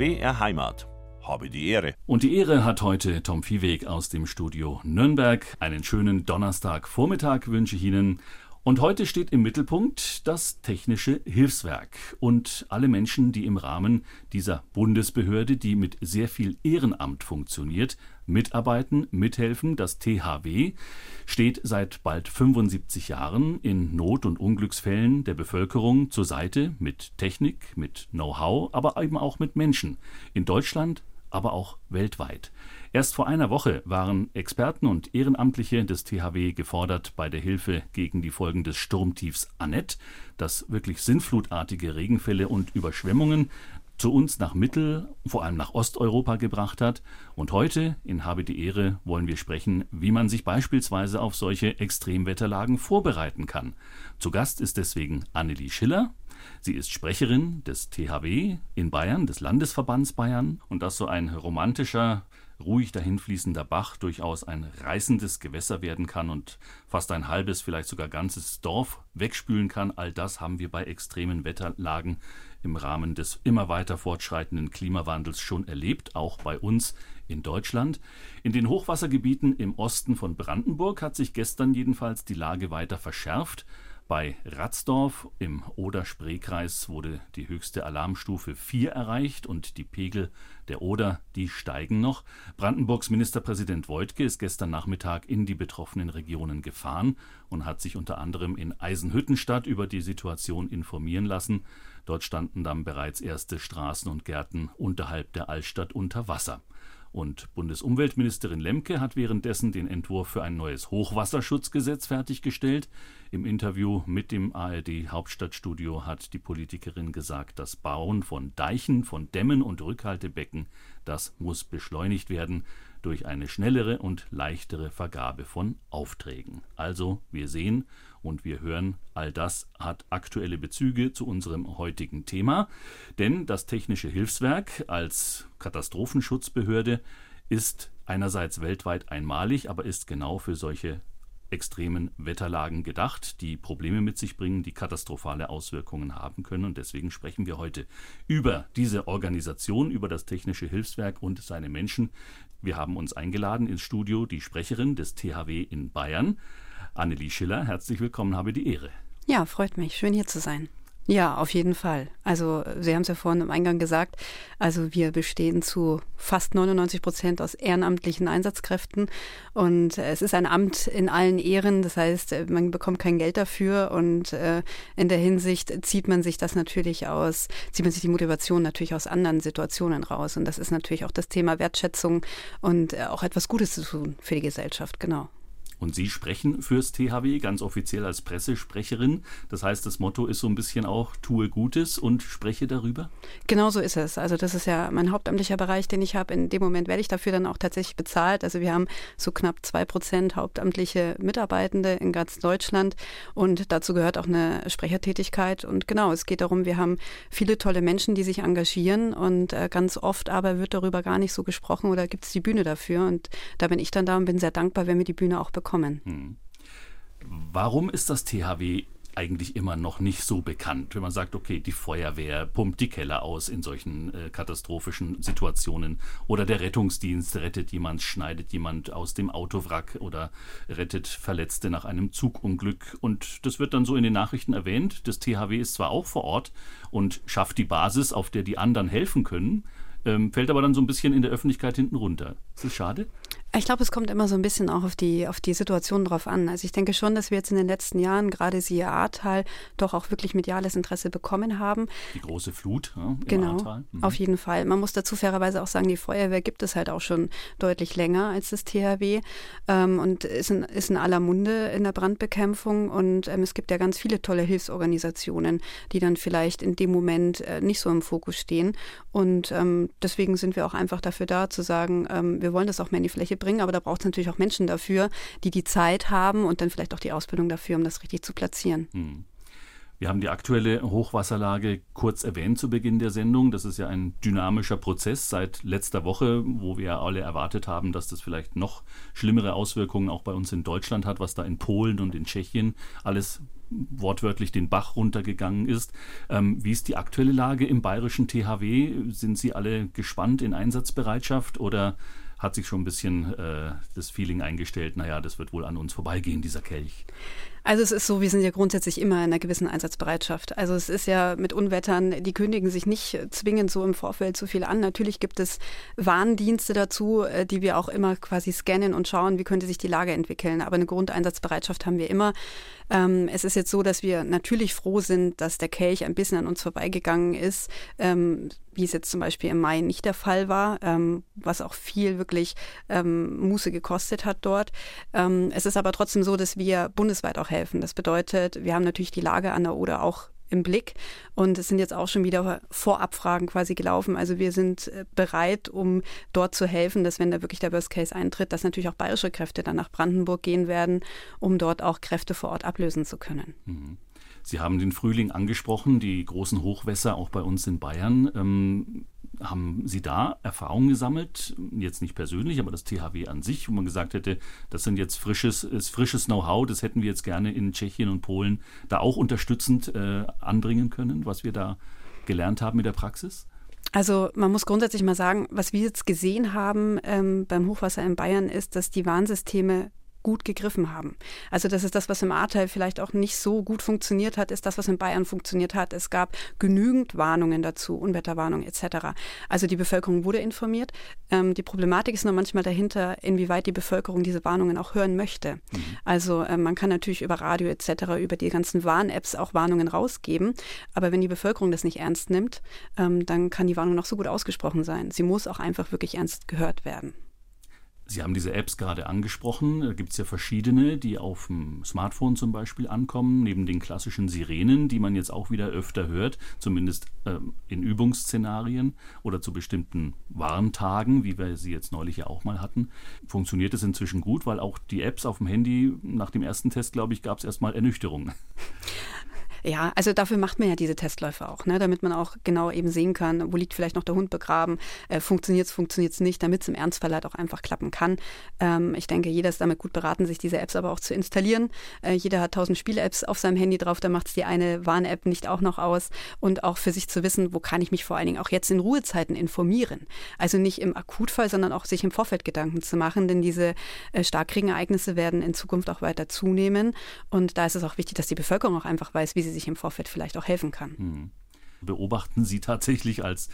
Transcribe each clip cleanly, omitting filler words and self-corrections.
BR Heimat. Habe die Ehre. Und die Ehre hat heute Tom Viehweg aus dem Studio Nürnberg. Einen schönen Donnerstagvormittag wünsche ich Ihnen. Und heute steht im Mittelpunkt das Technische Hilfswerk und alle Menschen, die im Rahmen dieser Bundesbehörde, die mit sehr viel Ehrenamt funktioniert, mitarbeiten, mithelfen. Das THW steht seit bald 75 Jahren in Not- und Unglücksfällen der Bevölkerung zur Seite mit Technik, mit Know-how, aber eben auch mit Menschen. In Deutschland, aber auch weltweit. Erst vor einer Woche waren Experten und Ehrenamtliche des THW gefordert bei der Hilfe gegen die Folgen des Sturmtiefs Annette, das wirklich sinnflutartige Regenfälle und Überschwemmungen zu uns nach Mittel-, vor allem nach Osteuropa gebracht hat. Und heute in Habe die Ehre wollen wir sprechen, wie man sich beispielsweise auf solche Extremwetterlagen vorbereiten kann. Zu Gast ist deswegen Annelie Schiller. Sie ist Sprecherin des THW in Bayern, des Landesverbands Bayern. Und dass so ein romantischer, ruhig dahinfließender Bach durchaus ein reißendes Gewässer werden kann und fast ein halbes, vielleicht sogar ganzes Dorf wegspülen kann, all das haben wir bei extremen Wetterlagen im Rahmen des immer weiter fortschreitenden Klimawandels schon erlebt, auch bei uns in Deutschland. In den Hochwassergebieten im Osten von Brandenburg hat sich gestern jedenfalls die Lage weiter verschärft. Bei Ratsdorf im Oder-Spree-Kreis wurde die höchste Alarmstufe 4 erreicht und die Pegel der Oder, die steigen noch. Brandenburgs Ministerpräsident Woidke ist gestern Nachmittag in die betroffenen Regionen gefahren und hat sich unter anderem in Eisenhüttenstadt über die Situation informieren lassen. Dort standen dann bereits erste Straßen und Gärten unterhalb der Altstadt unter Wasser. Und Bundesumweltministerin Lemke hat währenddessen den Entwurf für ein neues Hochwasserschutzgesetz fertiggestellt. Im Interview mit dem ARD-Hauptstadtstudio hat die Politikerin gesagt, das Bauen von Deichen, von Dämmen und Rückhaltebecken, das muss beschleunigt werden durch eine schnellere und leichtere Vergabe von Aufträgen. Also, wir sehen und wir hören, all das hat aktuelle Bezüge zu unserem heutigen Thema. Denn das Technische Hilfswerk als Katastrophenschutzbehörde ist einerseits weltweit einmalig, aber ist genau für solche extremen Wetterlagen gedacht, die Probleme mit sich bringen, die katastrophale Auswirkungen haben können. Und deswegen sprechen wir heute über diese Organisation, über das Technische Hilfswerk und seine Menschen. Wir haben uns eingeladen ins Studio die Sprecherin des THW in Bayern, Annelie Schiller. Herzlich willkommen, habe die Ehre. Ja, freut mich. Schön hier zu sein. Ja, auf jeden Fall. Also Sie haben es ja vorhin im Eingang gesagt, also wir bestehen zu fast 99% aus ehrenamtlichen Einsatzkräften und es ist ein Amt in allen Ehren, das heißt, man bekommt kein Geld dafür und in der Hinsicht zieht man sich die Motivation natürlich aus anderen Situationen raus und das ist natürlich auch das Thema Wertschätzung und auch etwas Gutes zu tun für die Gesellschaft, genau. Und Sie sprechen fürs THW ganz offiziell als Pressesprecherin. Das heißt, das Motto ist so ein bisschen auch, tue Gutes und spreche darüber? Genau so ist es. Also das ist ja mein hauptamtlicher Bereich, den ich habe. In dem Moment werde ich dafür dann auch tatsächlich bezahlt. Also wir haben so knapp 2% hauptamtliche Mitarbeitende in ganz Deutschland und dazu gehört auch eine Sprechertätigkeit. Und genau, es geht darum, wir haben viele tolle Menschen, die sich engagieren und ganz oft aber wird darüber gar nicht so gesprochen oder gibt es die Bühne dafür. Und da bin ich dann da und bin sehr dankbar, wenn wir die Bühne auch bekommen. Warum ist das THW eigentlich immer noch nicht so bekannt, wenn man sagt, okay, die Feuerwehr pumpt die Keller aus in solchen katastrophischen Situationen oder der Rettungsdienst rettet jemand, schneidet jemand aus dem Autowrack oder rettet Verletzte nach einem Zugunglück und das wird dann so in den Nachrichten erwähnt. Das THW ist zwar auch vor Ort und schafft die Basis, auf der die anderen helfen können, fällt aber dann so ein bisschen in der Öffentlichkeit hinten runter. Ist das schade? Ich glaube, es kommt immer so ein bisschen auch auf die Situation drauf an. Also ich denke schon, dass wir jetzt in den letzten Jahren, gerade siehe Ahrtal, doch auch wirklich mediales Interesse bekommen haben. Die große Flut, ja, im Ahrtal. Auf jeden Fall. Man muss dazu fairerweise auch sagen, die Feuerwehr gibt es halt auch schon deutlich länger als das THW und ist in aller Munde in der Brandbekämpfung und es gibt ja ganz viele tolle Hilfsorganisationen, die dann vielleicht in dem Moment nicht so im Fokus stehen und deswegen sind wir auch einfach dafür da zu sagen, wir wollen das auch mehr in die Fläche bringen, aber da braucht es natürlich auch Menschen dafür, die die Zeit haben und dann vielleicht auch die Ausbildung dafür, um das richtig zu platzieren. Wir haben die aktuelle Hochwasserlage kurz erwähnt zu Beginn der Sendung. Das ist ja ein dynamischer Prozess seit letzter Woche, wo wir alle erwartet haben, dass das vielleicht noch schlimmere Auswirkungen auch bei uns in Deutschland hat, was da in Polen und in Tschechien alles wortwörtlich den Bach runtergegangen ist. Wie ist die aktuelle Lage im bayerischen THW? Sind Sie alle gespannt in Einsatzbereitschaft oder hat sich schon ein bisschen das Feeling eingestellt, naja, das wird wohl an uns vorbeigehen, dieser Kelch? Also es ist so, wir sind ja grundsätzlich immer in einer gewissen Einsatzbereitschaft. Also es ist ja mit Unwettern, die kündigen sich nicht zwingend so im Vorfeld so viel an. Natürlich gibt es Warndienste dazu, die wir auch immer quasi scannen und schauen, wie könnte sich die Lage entwickeln. Aber eine Grundeinsatzbereitschaft haben wir immer. Es ist jetzt so, dass wir natürlich froh sind, dass der Kelch ein bisschen an uns vorbeigegangen ist, wie es jetzt zum Beispiel im Mai nicht der Fall war, was auch viel wirklich Muße gekostet hat dort. Es ist aber trotzdem so, dass wir bundesweit auch helfen. Das bedeutet, wir haben natürlich die Lage an der Oder auch im Blick und es sind jetzt auch schon wieder Vorabfragen quasi gelaufen. Also wir sind bereit, um dort zu helfen, dass wenn da wirklich der Worst Case eintritt, dass natürlich auch bayerische Kräfte dann nach Brandenburg gehen werden, um dort auch Kräfte vor Ort ablösen zu können. Mhm. Sie haben den Frühling angesprochen, die großen Hochwässer auch bei uns in Bayern. Haben Sie da Erfahrungen gesammelt? Jetzt nicht persönlich, aber das THW an sich, wo man gesagt hätte, das sind jetzt frisches Know-how, das hätten wir jetzt gerne in Tschechien und Polen da auch unterstützend anbringen können, was wir da gelernt haben mit der Praxis? Also man muss grundsätzlich mal sagen, was wir jetzt gesehen haben beim Hochwasser in Bayern ist, dass die Warnsysteme gut gegriffen haben. Also das ist das, was im Ahrtal vielleicht auch nicht so gut funktioniert hat, ist das, was in Bayern funktioniert hat. Es gab genügend Warnungen dazu, Unwetterwarnungen etc. Also die Bevölkerung wurde informiert. Die Problematik ist nur manchmal dahinter, inwieweit die Bevölkerung diese Warnungen auch hören möchte. Also man kann natürlich über Radio etc., über die ganzen Warn-Apps auch Warnungen rausgeben, aber wenn die Bevölkerung das nicht ernst nimmt, dann kann die Warnung noch so gut ausgesprochen sein. Sie muss auch einfach wirklich ernst gehört werden. Sie haben diese Apps gerade angesprochen. Da gibt es ja verschiedene, die auf dem Smartphone zum Beispiel ankommen, neben den klassischen Sirenen, die man jetzt auch wieder öfter hört, zumindest in Übungsszenarien oder zu bestimmten Warntagen, wie wir sie jetzt neulich ja auch mal hatten. Funktioniert es inzwischen gut, weil auch die Apps auf dem Handy, nach dem ersten Test, glaube ich, gab es erstmal Ernüchterung. Ja, also dafür macht man ja diese Testläufe auch, ne, damit man auch genau eben sehen kann, wo liegt vielleicht noch der Hund begraben, funktioniert es nicht, damit es im Ernstfall halt auch einfach klappen kann. Ich denke, jeder ist damit gut beraten, sich diese Apps aber auch zu installieren. Jeder hat 1000 Spiel-Apps auf seinem Handy drauf, da macht es die eine Warn-App nicht auch noch aus und auch für sich zu wissen, wo kann ich mich vor allen Dingen auch jetzt in Ruhezeiten informieren. Also nicht im Akutfall, sondern auch sich im Vorfeld Gedanken zu machen, denn diese Starkregenereignisse werden in Zukunft auch weiter zunehmen und da ist es auch wichtig, dass die Bevölkerung auch einfach weiß, wie sie sich im Vorfeld vielleicht auch helfen kann. Beobachten Sie tatsächlich als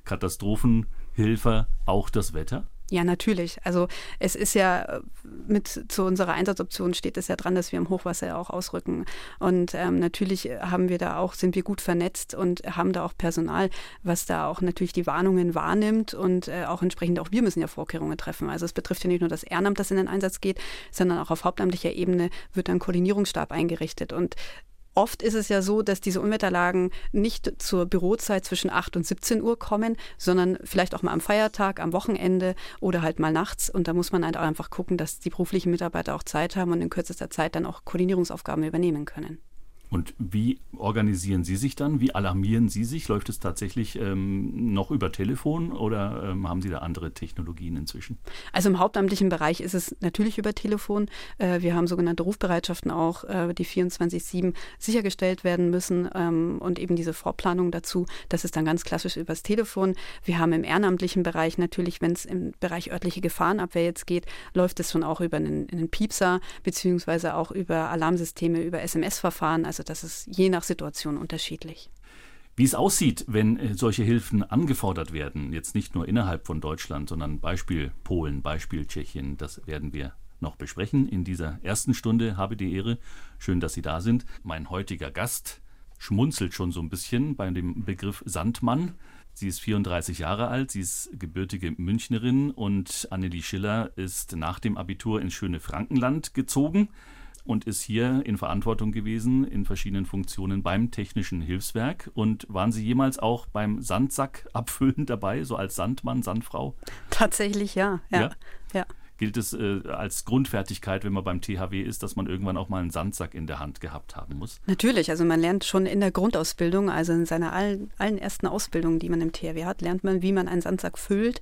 Katastrophenhelfer auch das Wetter? Ja, natürlich. Also es ist ja zu unserer Einsatzoption steht es ja dran, dass wir im Hochwasser ja auch ausrücken. Und natürlich sind wir gut vernetzt und haben da auch Personal, was da auch natürlich die Warnungen wahrnimmt und auch entsprechend auch wir müssen ja Vorkehrungen treffen. Also es betrifft ja nicht nur das Ehrenamt, das in den Einsatz geht, sondern auch auf hauptamtlicher Ebene wird ein Koordinierungsstab eingerichtet und oft ist es ja so, dass diese Unwetterlagen nicht zur Bürozeit zwischen 8 und 17 Uhr kommen, sondern vielleicht auch mal am Feiertag, am Wochenende oder halt mal nachts. Und da muss man halt auch einfach gucken, dass die beruflichen Mitarbeiter auch Zeit haben und in kürzester Zeit dann auch Koordinierungsaufgaben übernehmen können. Und wie organisieren Sie sich dann? Wie alarmieren Sie sich? Läuft es tatsächlich noch über Telefon oder haben Sie da andere Technologien inzwischen? Also im hauptamtlichen Bereich ist es natürlich über Telefon. Wir haben sogenannte Rufbereitschaften auch, die 24/7 sichergestellt werden müssen und eben diese Vorplanung dazu. Das ist dann ganz klassisch übers Telefon. Wir haben im ehrenamtlichen Bereich natürlich, wenn es im Bereich örtliche Gefahrenabwehr jetzt geht, läuft es schon auch über einen Piepser beziehungsweise auch über Alarmsysteme, über SMS-Verfahren. Also das ist je nach Situation unterschiedlich. Wie es aussieht, wenn solche Hilfen angefordert werden, jetzt nicht nur innerhalb von Deutschland, sondern Beispiel Polen, Beispiel Tschechien, das werden wir noch besprechen in dieser ersten Stunde. Habe die Ehre. Schön, dass Sie da sind. Mein heutiger Gast schmunzelt schon so ein bisschen bei dem Begriff Sandmann. Sie ist 34 Jahre alt, sie ist gebürtige Münchnerin und Annelie Schiller ist nach dem Abitur ins schöne Frankenland gezogen und ist hier in Verantwortung gewesen in verschiedenen Funktionen beim Technischen Hilfswerk. Und waren Sie jemals auch beim Sandsack abfüllen dabei, so als Sandmann, Sandfrau? Tatsächlich ja. gilt es als Grundfertigkeit, wenn man beim THW ist, dass man irgendwann auch mal einen Sandsack in der Hand gehabt haben muss? Natürlich, also man lernt schon in der Grundausbildung, also in seiner allen ersten Ausbildungen, die man im THW hat, lernt man, wie man einen Sandsack füllt.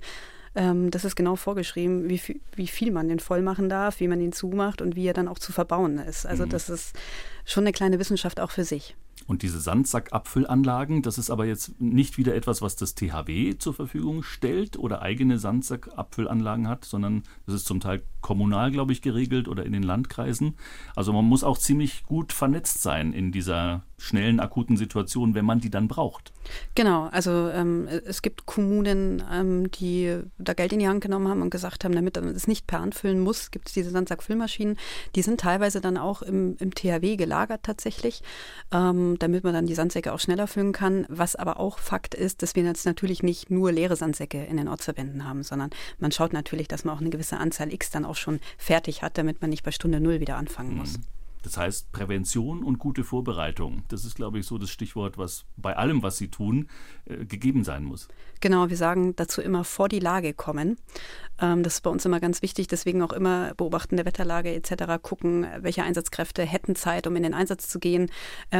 Das ist genau vorgeschrieben, wie viel man den voll machen darf, wie man ihn zumacht und wie er dann auch zu verbauen ist. Also das ist schon eine kleine Wissenschaft auch für sich. Und diese Sandsackabfüllanlagen, das ist aber jetzt nicht wieder etwas, was das THW zur Verfügung stellt oder eigene Sandsackabfüllanlagen hat, sondern das ist zum Teil kommunal, glaube ich, geregelt oder in den Landkreisen. Also man muss auch ziemlich gut vernetzt sein in dieser schnellen, akuten Situation, wenn man die dann braucht. Genau, also es gibt Kommunen, die da Geld in die Hand genommen haben und gesagt haben, damit man es nicht per Hand füllen muss, gibt es diese Sandsackfüllmaschinen. Die sind teilweise dann auch im THW gelagert tatsächlich, damit man dann die Sandsäcke auch schneller füllen kann. Was aber auch Fakt ist, dass wir jetzt natürlich nicht nur leere Sandsäcke in den Ortsverbänden haben, sondern man schaut natürlich, dass man auch eine gewisse Anzahl X dann auch schon fertig hat, damit man nicht bei Stunde Null wieder anfangen muss. Das heißt Prävention und gute Vorbereitung. Das ist, glaube ich, so das Stichwort, was bei allem, was Sie tun, gegeben sein muss. Genau, wir sagen dazu immer vor die Lage kommen. Das ist bei uns immer ganz wichtig, deswegen auch immer beobachten der Wetterlage etc., gucken, welche Einsatzkräfte hätten Zeit, um in den Einsatz zu gehen.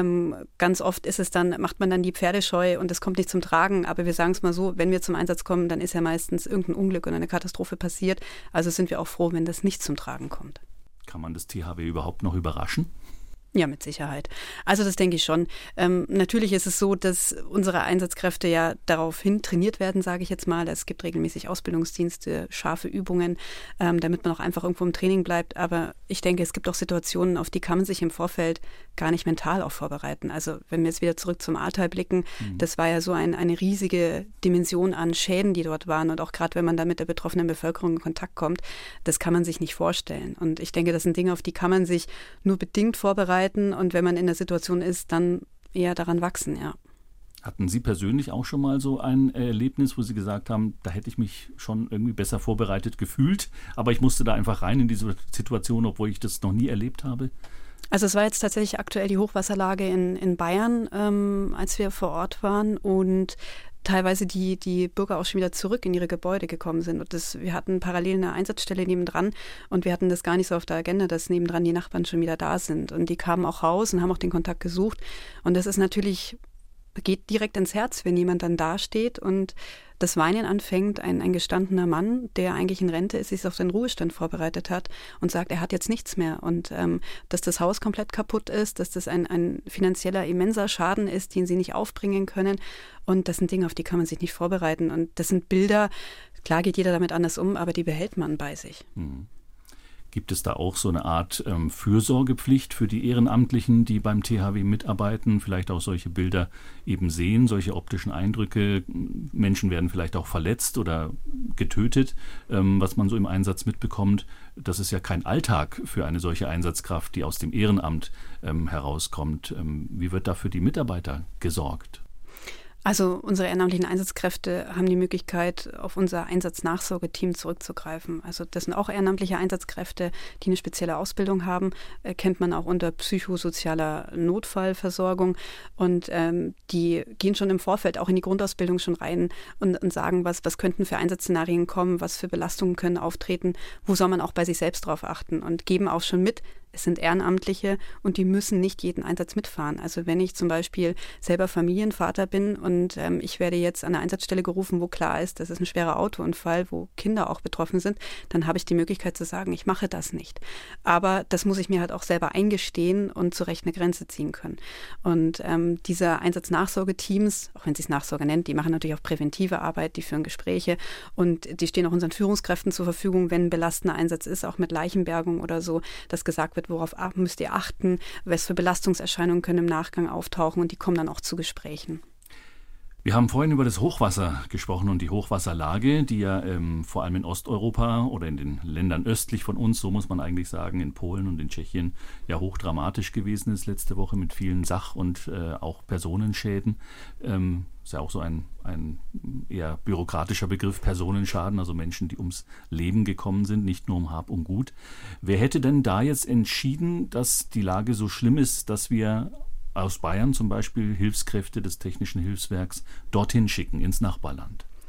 Ganz oft ist es dann, macht man dann die Pferde scheu und es kommt nicht zum Tragen, aber wir sagen es mal so, wenn wir zum Einsatz kommen, dann ist ja meistens irgendein Unglück oder eine Katastrophe passiert. Also sind wir auch froh, wenn das nicht zum Tragen kommt. Kann man das THW überhaupt noch überraschen? Ja, mit Sicherheit. Also das denke ich schon. Natürlich ist es so, dass unsere Einsatzkräfte ja daraufhin trainiert werden, sage ich jetzt mal. Es gibt regelmäßig Ausbildungsdienste, scharfe Übungen, damit man auch einfach irgendwo im Training bleibt. Aber ich denke, es gibt auch Situationen, auf die kann man sich im Vorfeld gar nicht mental auch vorbereiten. Also wenn wir jetzt wieder zurück zum Ahrtal blicken, das war ja so eine riesige Dimension an Schäden, die dort waren. Und auch gerade wenn man da mit der betroffenen Bevölkerung in Kontakt kommt, das kann man sich nicht vorstellen. Und ich denke, das sind Dinge, auf die kann man sich nur bedingt vorbereiten. Und wenn man in der Situation ist, dann eher daran wachsen, ja. Hatten Sie persönlich auch schon mal so ein Erlebnis, wo Sie gesagt haben, da hätte ich mich schon irgendwie besser vorbereitet gefühlt, aber ich musste da einfach rein in diese Situation, obwohl ich das noch nie erlebt habe? Also es war jetzt tatsächlich aktuell die Hochwasserlage in Bayern, als wir vor Ort waren und teilweise die Bürger auch schon wieder zurück in ihre Gebäude gekommen sind. Und wir hatten parallel eine Einsatzstelle nebendran und wir hatten das gar nicht so auf der Agenda, dass nebendran die Nachbarn schon wieder da sind. Und die kamen auch raus und haben auch den Kontakt gesucht. Und das ist natürlich, geht direkt ins Herz, wenn jemand dann dasteht und das Weinen anfängt, ein gestandener Mann, der eigentlich in Rente ist, sich auf seinen Ruhestand vorbereitet hat und sagt, er hat jetzt nichts mehr. Und dass das Haus komplett kaputt ist, dass das ein finanzieller, immenser Schaden ist, den sie nicht aufbringen können. Und das sind Dinge, auf die kann man sich nicht vorbereiten. Und das sind Bilder, klar geht jeder damit anders um, aber die behält man bei sich. Gibt es da auch so eine Art Fürsorgepflicht für die Ehrenamtlichen, die beim THW mitarbeiten, vielleicht auch solche Bilder eben sehen, solche optischen Eindrücke? Menschen werden vielleicht auch verletzt oder getötet, was man so im Einsatz mitbekommt. Das ist ja kein Alltag für eine solche Einsatzkraft, die aus dem Ehrenamt herauskommt. Wie wird da für die Mitarbeiter gesorgt? Also unsere ehrenamtlichen Einsatzkräfte haben die Möglichkeit, auf unser Einsatznachsorgeteam zurückzugreifen. Also das sind auch ehrenamtliche Einsatzkräfte, die eine spezielle Ausbildung haben, kennt man auch unter psychosozialer Notfallversorgung und die gehen schon im Vorfeld auch in die Grundausbildung schon rein und sagen, was könnten für Einsatzszenarien kommen, was für Belastungen können auftreten, wo soll man auch bei sich selbst drauf achten und geben auch schon mit, es sind Ehrenamtliche und die müssen nicht jeden Einsatz mitfahren. Also wenn ich zum Beispiel selber Familienvater bin und ich werde jetzt an eine Einsatzstelle gerufen, wo klar ist, das ist ein schwerer Autounfall, wo Kinder auch betroffen sind, dann habe ich die Möglichkeit zu sagen, ich mache das nicht. Aber das muss ich mir halt auch selber eingestehen und zu Recht eine Grenze ziehen können. Und diese Einsatznachsorgeteams, auch wenn sie es Nachsorge nennt, die machen natürlich auch präventive Arbeit, die führen Gespräche und die stehen auch unseren Führungskräften zur Verfügung, wenn ein belastender Einsatz ist, auch mit Leichenbergung oder so, dass gesagt wird, worauf müsst ihr achten, was für Belastungserscheinungen können im Nachgang auftauchen und die kommen dann auch zu Gesprächen. Wir haben vorhin über das Hochwasser gesprochen und die Hochwasserlage, die ja vor allem in Osteuropa oder in den Ländern östlich von uns, so muss man eigentlich sagen, in Polen und in Tschechien ja hochdramatisch gewesen ist letzte Woche mit vielen Sach- und auch Personenschäden. Ist ja auch so ein eher bürokratischer Begriff, Personenschaden, also Menschen, die ums Leben gekommen sind, nicht nur um Hab und Gut. Wer hätte denn da jetzt entschieden, dass die Lage so schlimm ist, dass wir aus Bayern zum Beispiel Hilfskräfte des Technischen Hilfswerks dorthin schicken, ins Nachbarland?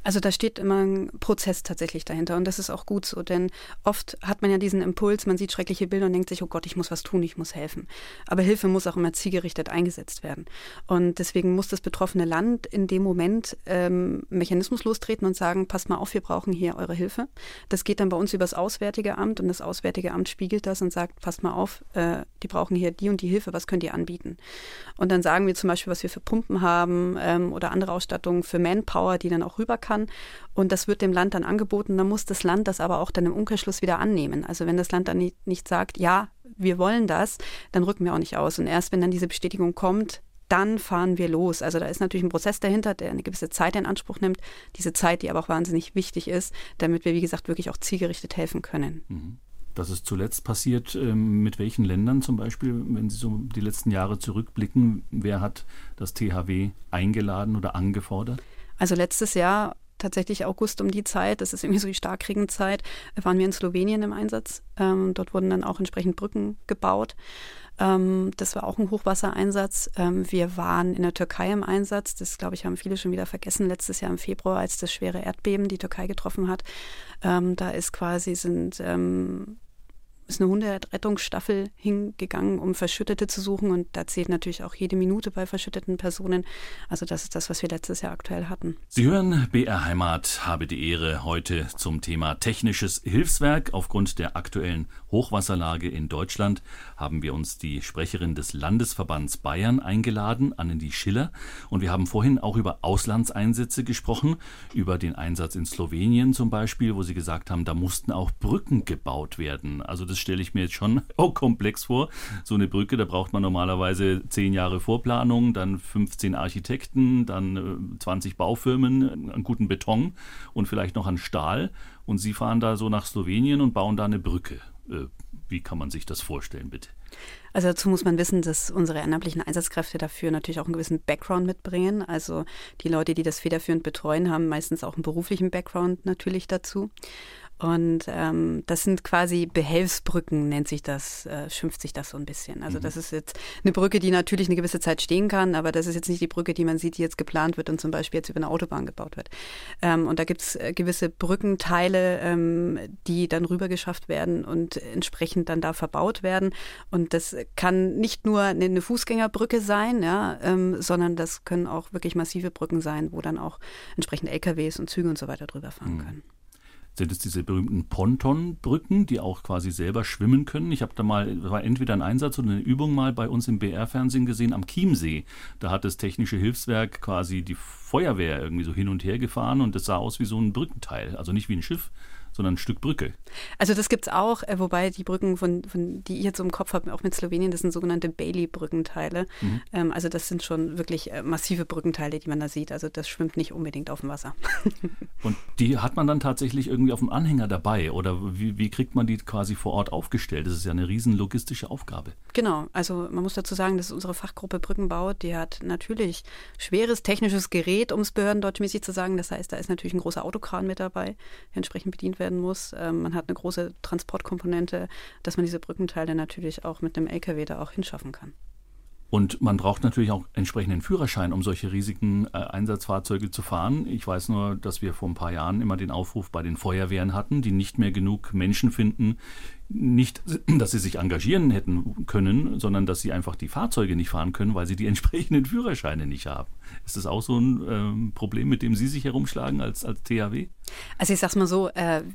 Also da steht immer ein Prozess tatsächlich dahinter und das ist auch gut so, denn oft hat man ja diesen Impuls, man sieht schreckliche Bilder und denkt sich, oh Gott, ich muss was tun, ich muss helfen. Aber Hilfe muss auch immer zielgerichtet eingesetzt werden. Und deswegen muss das betroffene Land in dem Moment Mechanismus lostreten und sagen, passt mal auf, wir brauchen hier eure Hilfe. Das geht dann bei uns über das Auswärtige Amt und das Auswärtige Amt spiegelt das und sagt, passt mal auf, die brauchen hier die und die Hilfe, was könnt ihr anbieten? Und dann sagen wir zum Beispiel, was wir für Pumpen haben oder andere Ausstattung für Manpower, die dann auch rüber kann. Und das wird dem Land dann angeboten. Dann muss das Land das aber auch dann im Umkehrschluss wieder annehmen. Also wenn das Land dann nicht sagt, ja, wir wollen das, dann rücken wir auch nicht aus. Und erst wenn dann diese Bestätigung kommt, dann fahren wir los. Also da ist natürlich ein Prozess dahinter, der eine gewisse Zeit in Anspruch nimmt. Diese Zeit, die aber auch wahnsinnig wichtig ist, damit wir, wie gesagt, wirklich auch zielgerichtet helfen können. Mhm. Das ist zuletzt passiert, mit welchen Ländern zum Beispiel, wenn Sie so die letzten Jahre zurückblicken, wer hat das THW eingeladen oder angefordert? Also letztes Jahr, tatsächlich August um die Zeit, das ist irgendwie so die Starkregenzeit, waren wir in Slowenien im Einsatz. Dort wurden dann auch entsprechend Brücken gebaut. Das war auch ein Hochwassereinsatz. Wir waren in der Türkei im Einsatz. Das, glaube ich, haben viele schon wieder vergessen. Letztes Jahr im Februar, als das schwere Erdbeben die Türkei getroffen hat. Da ist eine Hunderettungsstaffel hingegangen, um Verschüttete zu suchen. Und da zählt natürlich auch jede Minute bei verschütteten Personen. Also das ist das, was wir letztes Jahr aktuell hatten. Sie hören BR Heimat, habe die Ehre, heute zum Thema technisches Hilfswerk. Aufgrund der aktuellen Hochwasserlage in Deutschland haben wir uns die Sprecherin des Landesverbands Bayern eingeladen, Anneli Schiller. Und wir haben vorhin auch über Auslandseinsätze gesprochen, über den Einsatz in Slowenien zum Beispiel, wo Sie gesagt haben, da mussten auch Brücken gebaut werden. Also das stelle ich mir jetzt schon auch komplex vor. So eine Brücke, da braucht man normalerweise 10 Jahre Vorplanung, dann 15 Architekten, dann 20 Baufirmen, einen guten Beton und vielleicht noch an Stahl. Und Sie fahren da so nach Slowenien und bauen da eine Brücke. Wie kann man sich das vorstellen, bitte? Also dazu muss man wissen, dass unsere ehrenamtlichen Einsatzkräfte dafür natürlich auch einen gewissen Background mitbringen. Also die Leute, die das federführend betreuen, haben meistens auch einen beruflichen Background natürlich dazu. Und das sind quasi Behelfsbrücken, nennt sich das, schimpft sich das so ein bisschen. Also das ist jetzt eine Brücke, die natürlich eine gewisse Zeit stehen kann, aber das ist jetzt nicht die Brücke, die man sieht, die jetzt geplant wird und zum Beispiel jetzt über eine Autobahn gebaut wird. Und da gibt es gewisse Brückenteile, die dann rübergeschafft werden und entsprechend dann da verbaut werden. Und das kann nicht nur eine Fußgängerbrücke sein, ja, sondern das können auch wirklich massive Brücken sein, wo dann auch entsprechend LKWs und Züge und so weiter drüber fahren können. Sind es diese berühmten Pontonbrücken, die auch quasi selber schwimmen können? Ich habe da war entweder ein Einsatz oder eine Übung mal bei uns im BR-Fernsehen gesehen am Chiemsee. Da hat das technische Hilfswerk quasi die Feuerwehr irgendwie so hin und her gefahren und das sah aus wie so ein Brückenteil. Also nicht wie ein Schiff, sondern ein Stück Brücke. Also das gibt's auch, wobei die Brücken, die ich jetzt so im Kopf habe, auch mit Slowenien, das sind sogenannte Bailey-Brückenteile. Also das sind schon wirklich massive Brückenteile, die man da sieht. Also das schwimmt nicht unbedingt auf dem Wasser. Und die hat man dann tatsächlich irgendwie auf dem Anhänger dabei? Oder wie kriegt man die quasi vor Ort aufgestellt? Das ist ja eine riesen logistische Aufgabe. Genau, also man muss dazu sagen, dass unsere Fachgruppe Brückenbau, die hat natürlich schweres technisches Gerät, um es behördendeutschmäßig zu sagen. Das heißt, da ist natürlich ein großer Autokran mit dabei, der entsprechend bedient werden muss. Man hat eine große Transportkomponente, dass man diese Brückenteile natürlich auch mit einem LKW da auch hinschaffen kann. Und man braucht natürlich auch entsprechenden Führerschein, um solche riesigen Einsatzfahrzeuge zu fahren. Ich weiß nur, dass wir vor ein paar Jahren immer den Aufruf bei den Feuerwehren hatten, die nicht mehr genug Menschen finden. Nicht, dass sie sich engagieren hätten können, sondern dass sie einfach die Fahrzeuge nicht fahren können, weil sie die entsprechenden Führerscheine nicht haben. Ist das auch so ein Problem, mit dem Sie sich herumschlagen als THW? Also ich sag's mal so,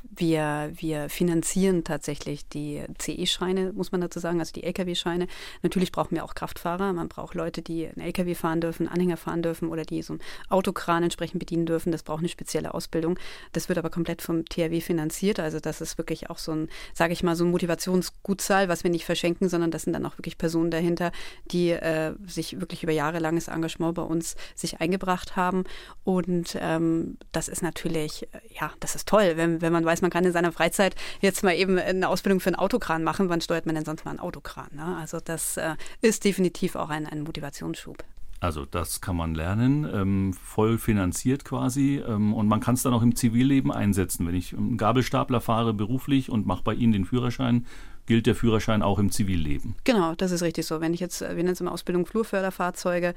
wir finanzieren tatsächlich die CE-Scheine, muss man dazu sagen, also die Lkw-Scheine. Natürlich brauchen wir auch Kraftfahrer. Man braucht Leute, die einen Lkw fahren dürfen, Anhänger fahren dürfen oder die so einen Autokran entsprechend bedienen dürfen. Das braucht eine spezielle Ausbildung. Das wird aber komplett vom THW finanziert. Also das ist wirklich auch so ein, sage ich mal, so ein Motivationsgutzahl, was wir nicht verschenken, sondern das sind dann auch wirklich Personen dahinter, die sich wirklich über jahrelanges Engagement bei uns sich eingebracht haben. Und das ist natürlich, ja, das ist toll, wenn man weiß, man kann in seiner Freizeit jetzt mal eben eine Ausbildung für einen Autokran machen. Wann steuert man denn sonst mal einen Autokran? Ne? Also das ist definitiv auch ein Motivationsschub. Also das kann man lernen, voll finanziert quasi, und man kann es dann auch im Zivilleben einsetzen. Wenn ich einen Gabelstapler fahre beruflich und mache bei Ihnen den Führerschein, gilt der Führerschein auch im Zivilleben. Genau, das ist richtig so. Wenn ich jetzt, wir nennen es in der Ausbildung Flurförderfahrzeuge,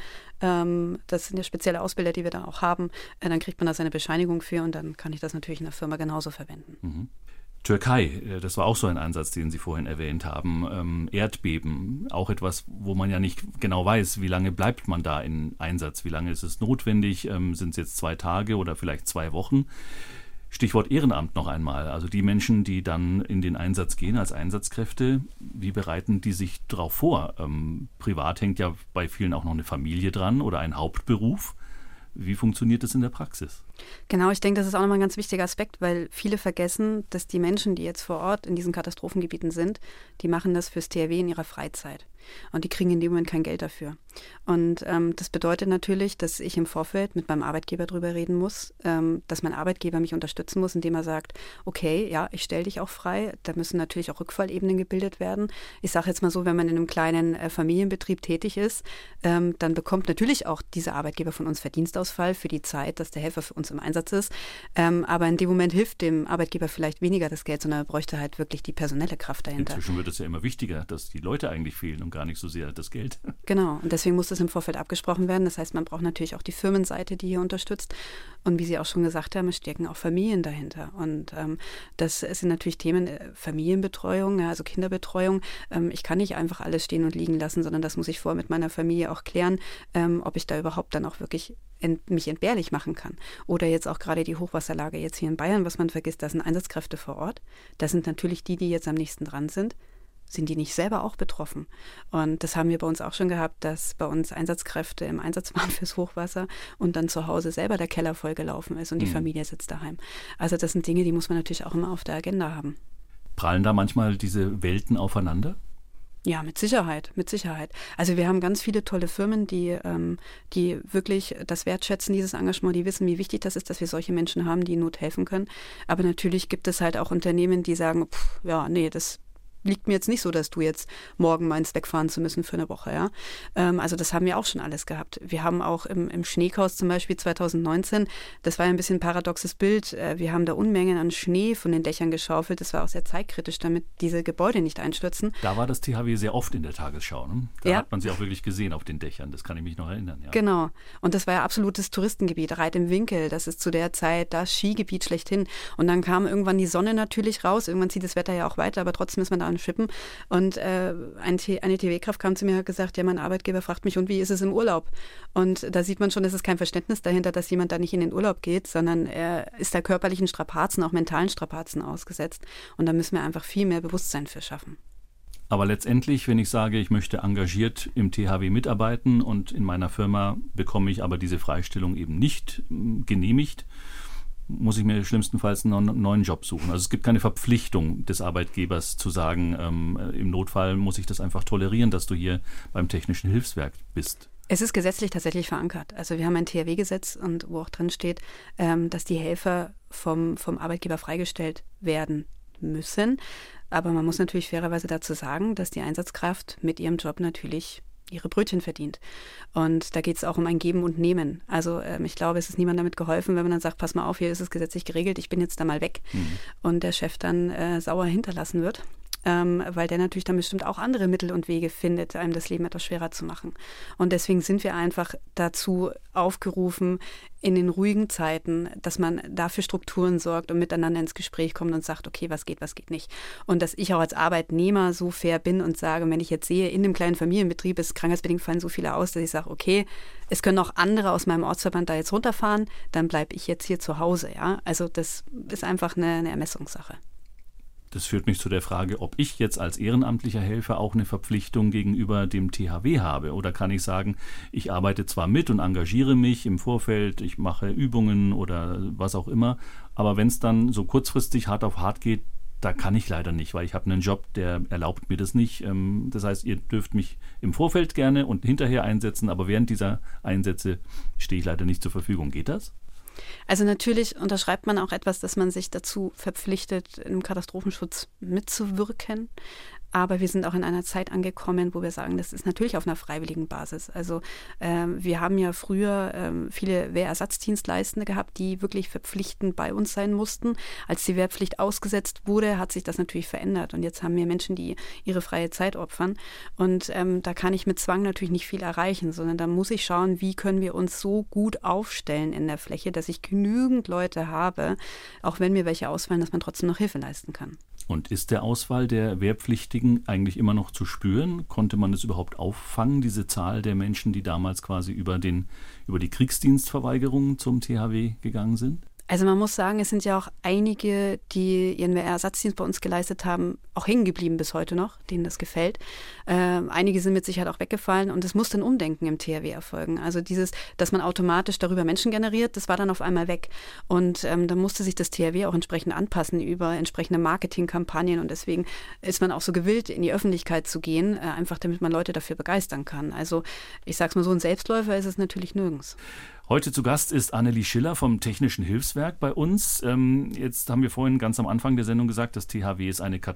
das sind ja spezielle Ausbilder, die wir da auch haben, dann kriegt man da seine Bescheinigung für und dann kann ich das natürlich in der Firma genauso verwenden. Mhm. Türkei, das war auch so ein Einsatz, den Sie vorhin erwähnt haben. Erdbeben, auch etwas, wo man ja nicht genau weiß, wie lange bleibt man da in Einsatz, wie lange ist es notwendig, sind es jetzt 2 Tage oder vielleicht 2 Wochen. Stichwort Ehrenamt noch einmal, also die Menschen, die dann in den Einsatz gehen als Einsatzkräfte, wie bereiten die sich darauf vor? Privat hängt ja bei vielen auch noch eine Familie dran oder ein Hauptberuf. Wie funktioniert das in der Praxis? Genau, ich denke, das ist auch nochmal ein ganz wichtiger Aspekt, weil viele vergessen, dass die Menschen, die jetzt vor Ort in diesen Katastrophengebieten sind, die machen das fürs THW in ihrer Freizeit. Und die kriegen in dem Moment kein Geld dafür. Und das bedeutet natürlich, dass ich im Vorfeld mit meinem Arbeitgeber drüber reden muss, dass mein Arbeitgeber mich unterstützen muss, indem er sagt, okay, ja, ich stelle dich auch frei. Da müssen natürlich auch Rückfallebenen gebildet werden. Ich sage jetzt mal so, wenn man in einem kleinen Familienbetrieb tätig ist, dann bekommt natürlich auch dieser Arbeitgeber von uns Verdienstausfall für die Zeit, dass der Helfer für uns im Einsatz ist. Aber in dem Moment hilft dem Arbeitgeber vielleicht weniger das Geld, sondern er bräuchte halt wirklich die personelle Kraft dahinter. Inzwischen wird es ja immer wichtiger, dass die Leute eigentlich fehlen und gar nicht so sehr das Geld. Genau, und deswegen muss das im Vorfeld abgesprochen werden. Das heißt, man braucht natürlich auch die Firmenseite, die hier unterstützt. Und wie Sie auch schon gesagt haben, es stecken auch Familien dahinter. Und das sind natürlich Themen Familienbetreuung, also Kinderbetreuung. Ich kann nicht einfach alles stehen und liegen lassen, sondern das muss ich vorher mit meiner Familie auch klären, ob ich da überhaupt dann auch wirklich mich entbehrlich machen kann. Oder jetzt auch gerade die Hochwasserlage jetzt hier in Bayern, was man vergisst, da sind Einsatzkräfte vor Ort. Das sind natürlich die jetzt am nächsten dran sind. Sind die nicht selber auch betroffen? Und das haben wir bei uns auch schon gehabt, dass bei uns Einsatzkräfte im Einsatz waren fürs Hochwasser und dann zu Hause selber der Keller vollgelaufen ist und die Familie sitzt daheim. Also das sind Dinge, die muss man natürlich auch immer auf der Agenda haben. Prallen da manchmal diese Welten aufeinander? Ja, mit Sicherheit, mit Sicherheit. Also wir haben ganz viele tolle Firmen, die wirklich das wertschätzen, dieses Engagement, die wissen, wie wichtig das ist, dass wir solche Menschen haben, die in Not helfen können. Aber natürlich gibt es halt auch Unternehmen, die sagen, das liegt mir jetzt nicht so, dass du jetzt morgen meinst, wegfahren zu müssen für eine Woche. Ja? Also das haben wir auch schon alles gehabt. Wir haben auch im Schneechaos zum Beispiel 2019, das war ja ein bisschen ein paradoxes Bild, wir haben da Unmengen an Schnee von den Dächern geschaufelt. Das war auch sehr zeitkritisch, damit diese Gebäude nicht einstürzen. Da war das THW sehr oft in der Tagesschau. Ne? Da hat man sie auch wirklich gesehen auf den Dächern. Das kann ich mich noch erinnern. Ja. Genau. Und das war ja absolutes Touristengebiet. Reit im Winkel, das ist zu der Zeit das Skigebiet schlechthin. Und dann kam irgendwann die Sonne natürlich raus. Irgendwann zieht das Wetter ja auch weiter, aber trotzdem ist man da Schippen. Und eine THW-Kraft kam zu mir und hat gesagt, ja, mein Arbeitgeber fragt mich, und wie ist es im Urlaub? Und da sieht man schon, es ist kein Verständnis dahinter, dass jemand da nicht in den Urlaub geht, sondern er ist da körperlichen Strapazen, auch mentalen Strapazen ausgesetzt. Und da müssen wir einfach viel mehr Bewusstsein für schaffen. Aber letztendlich, wenn ich sage, ich möchte engagiert im THW mitarbeiten und in meiner Firma bekomme ich aber diese Freistellung eben nicht genehmigt, muss ich mir schlimmstenfalls einen neuen Job suchen. Also es gibt keine Verpflichtung des Arbeitgebers zu sagen, im Notfall muss ich das einfach tolerieren, dass du hier beim Technischen Hilfswerk bist. Es ist gesetzlich tatsächlich verankert. Also wir haben ein THW-Gesetz, und wo auch drin steht, dass die Helfer vom Arbeitgeber freigestellt werden müssen. Aber man muss natürlich fairerweise dazu sagen, dass die Einsatzkraft mit ihrem Job natürlich ihre Brötchen verdient. Und da geht es auch um ein Geben und Nehmen. Also ich glaube, es ist niemandem damit geholfen, wenn man dann sagt, pass mal auf, hier ist es gesetzlich geregelt, ich bin jetzt da mal weg. Und der Chef dann sauer hinterlassen wird. Weil der natürlich dann bestimmt auch andere Mittel und Wege findet, einem das Leben etwas schwerer zu machen. Und deswegen sind wir einfach dazu aufgerufen, in den ruhigen Zeiten, dass man dafür Strukturen sorgt und miteinander ins Gespräch kommt und sagt, okay, was geht nicht. Und dass ich auch als Arbeitnehmer so fair bin und sage, wenn ich jetzt sehe, in einem kleinen Familienbetrieb ist krankheitsbedingt fallen so viele aus, dass ich sage, okay, es können auch andere aus meinem Ortsverband da jetzt runterfahren, dann bleibe ich jetzt hier zu Hause. Ja? Also das ist einfach eine Ermessungssache. Das führt mich zu der Frage, ob ich jetzt als ehrenamtlicher Helfer auch eine Verpflichtung gegenüber dem THW habe. Oder kann ich sagen, ich arbeite zwar mit und engagiere mich im Vorfeld, ich mache Übungen oder was auch immer, aber wenn es dann so kurzfristig hart auf hart geht, da kann ich leider nicht, weil ich habe einen Job, der erlaubt mir das nicht. Das heißt, ihr dürft mich im Vorfeld gerne und hinterher einsetzen, aber während dieser Einsätze stehe ich leider nicht zur Verfügung. Geht das? Also natürlich unterschreibt man auch etwas, dass man sich dazu verpflichtet, im Katastrophenschutz mitzuwirken. Aber wir sind auch in einer Zeit angekommen, wo wir sagen, das ist natürlich auf einer freiwilligen Basis. Also wir haben ja früher viele Wehrersatzdienstleistende gehabt, die wirklich verpflichtend bei uns sein mussten. Als die Wehrpflicht ausgesetzt wurde, hat sich das natürlich verändert. Und jetzt haben wir Menschen, die ihre freie Zeit opfern. Und da kann ich mit Zwang natürlich nicht viel erreichen, sondern da muss ich schauen, wie können wir uns so gut aufstellen in der Fläche, dass ich genügend Leute habe, auch wenn mir welche ausfallen, dass man trotzdem noch Hilfe leisten kann. Und ist der Ausfall der Wehrpflichtigen eigentlich immer noch zu spüren? Konnte man das überhaupt auffangen, diese Zahl der Menschen, die damals quasi über die Kriegsdienstverweigerung zum THW gegangen sind? Also man muss sagen, es sind ja auch einige, die ihren Ersatzdienst bei uns geleistet haben, auch hängen geblieben bis heute noch, denen das gefällt. Einige sind mit Sicherheit auch weggefallen und es musste ein Umdenken im THW erfolgen. Also dieses, dass man automatisch darüber Menschen generiert, das war dann auf einmal weg. Und dann musste sich das THW auch entsprechend anpassen über entsprechende Marketingkampagnen und deswegen ist man auch so gewillt, in die Öffentlichkeit zu gehen, einfach damit man Leute dafür begeistern kann. Also ich sag's mal so, ein Selbstläufer ist es natürlich nirgends. Heute zu Gast ist Annelie Schiller vom Technischen Hilfswerk bei uns. Jetzt haben wir vorhin ganz am Anfang der Sendung gesagt, das THW ist eine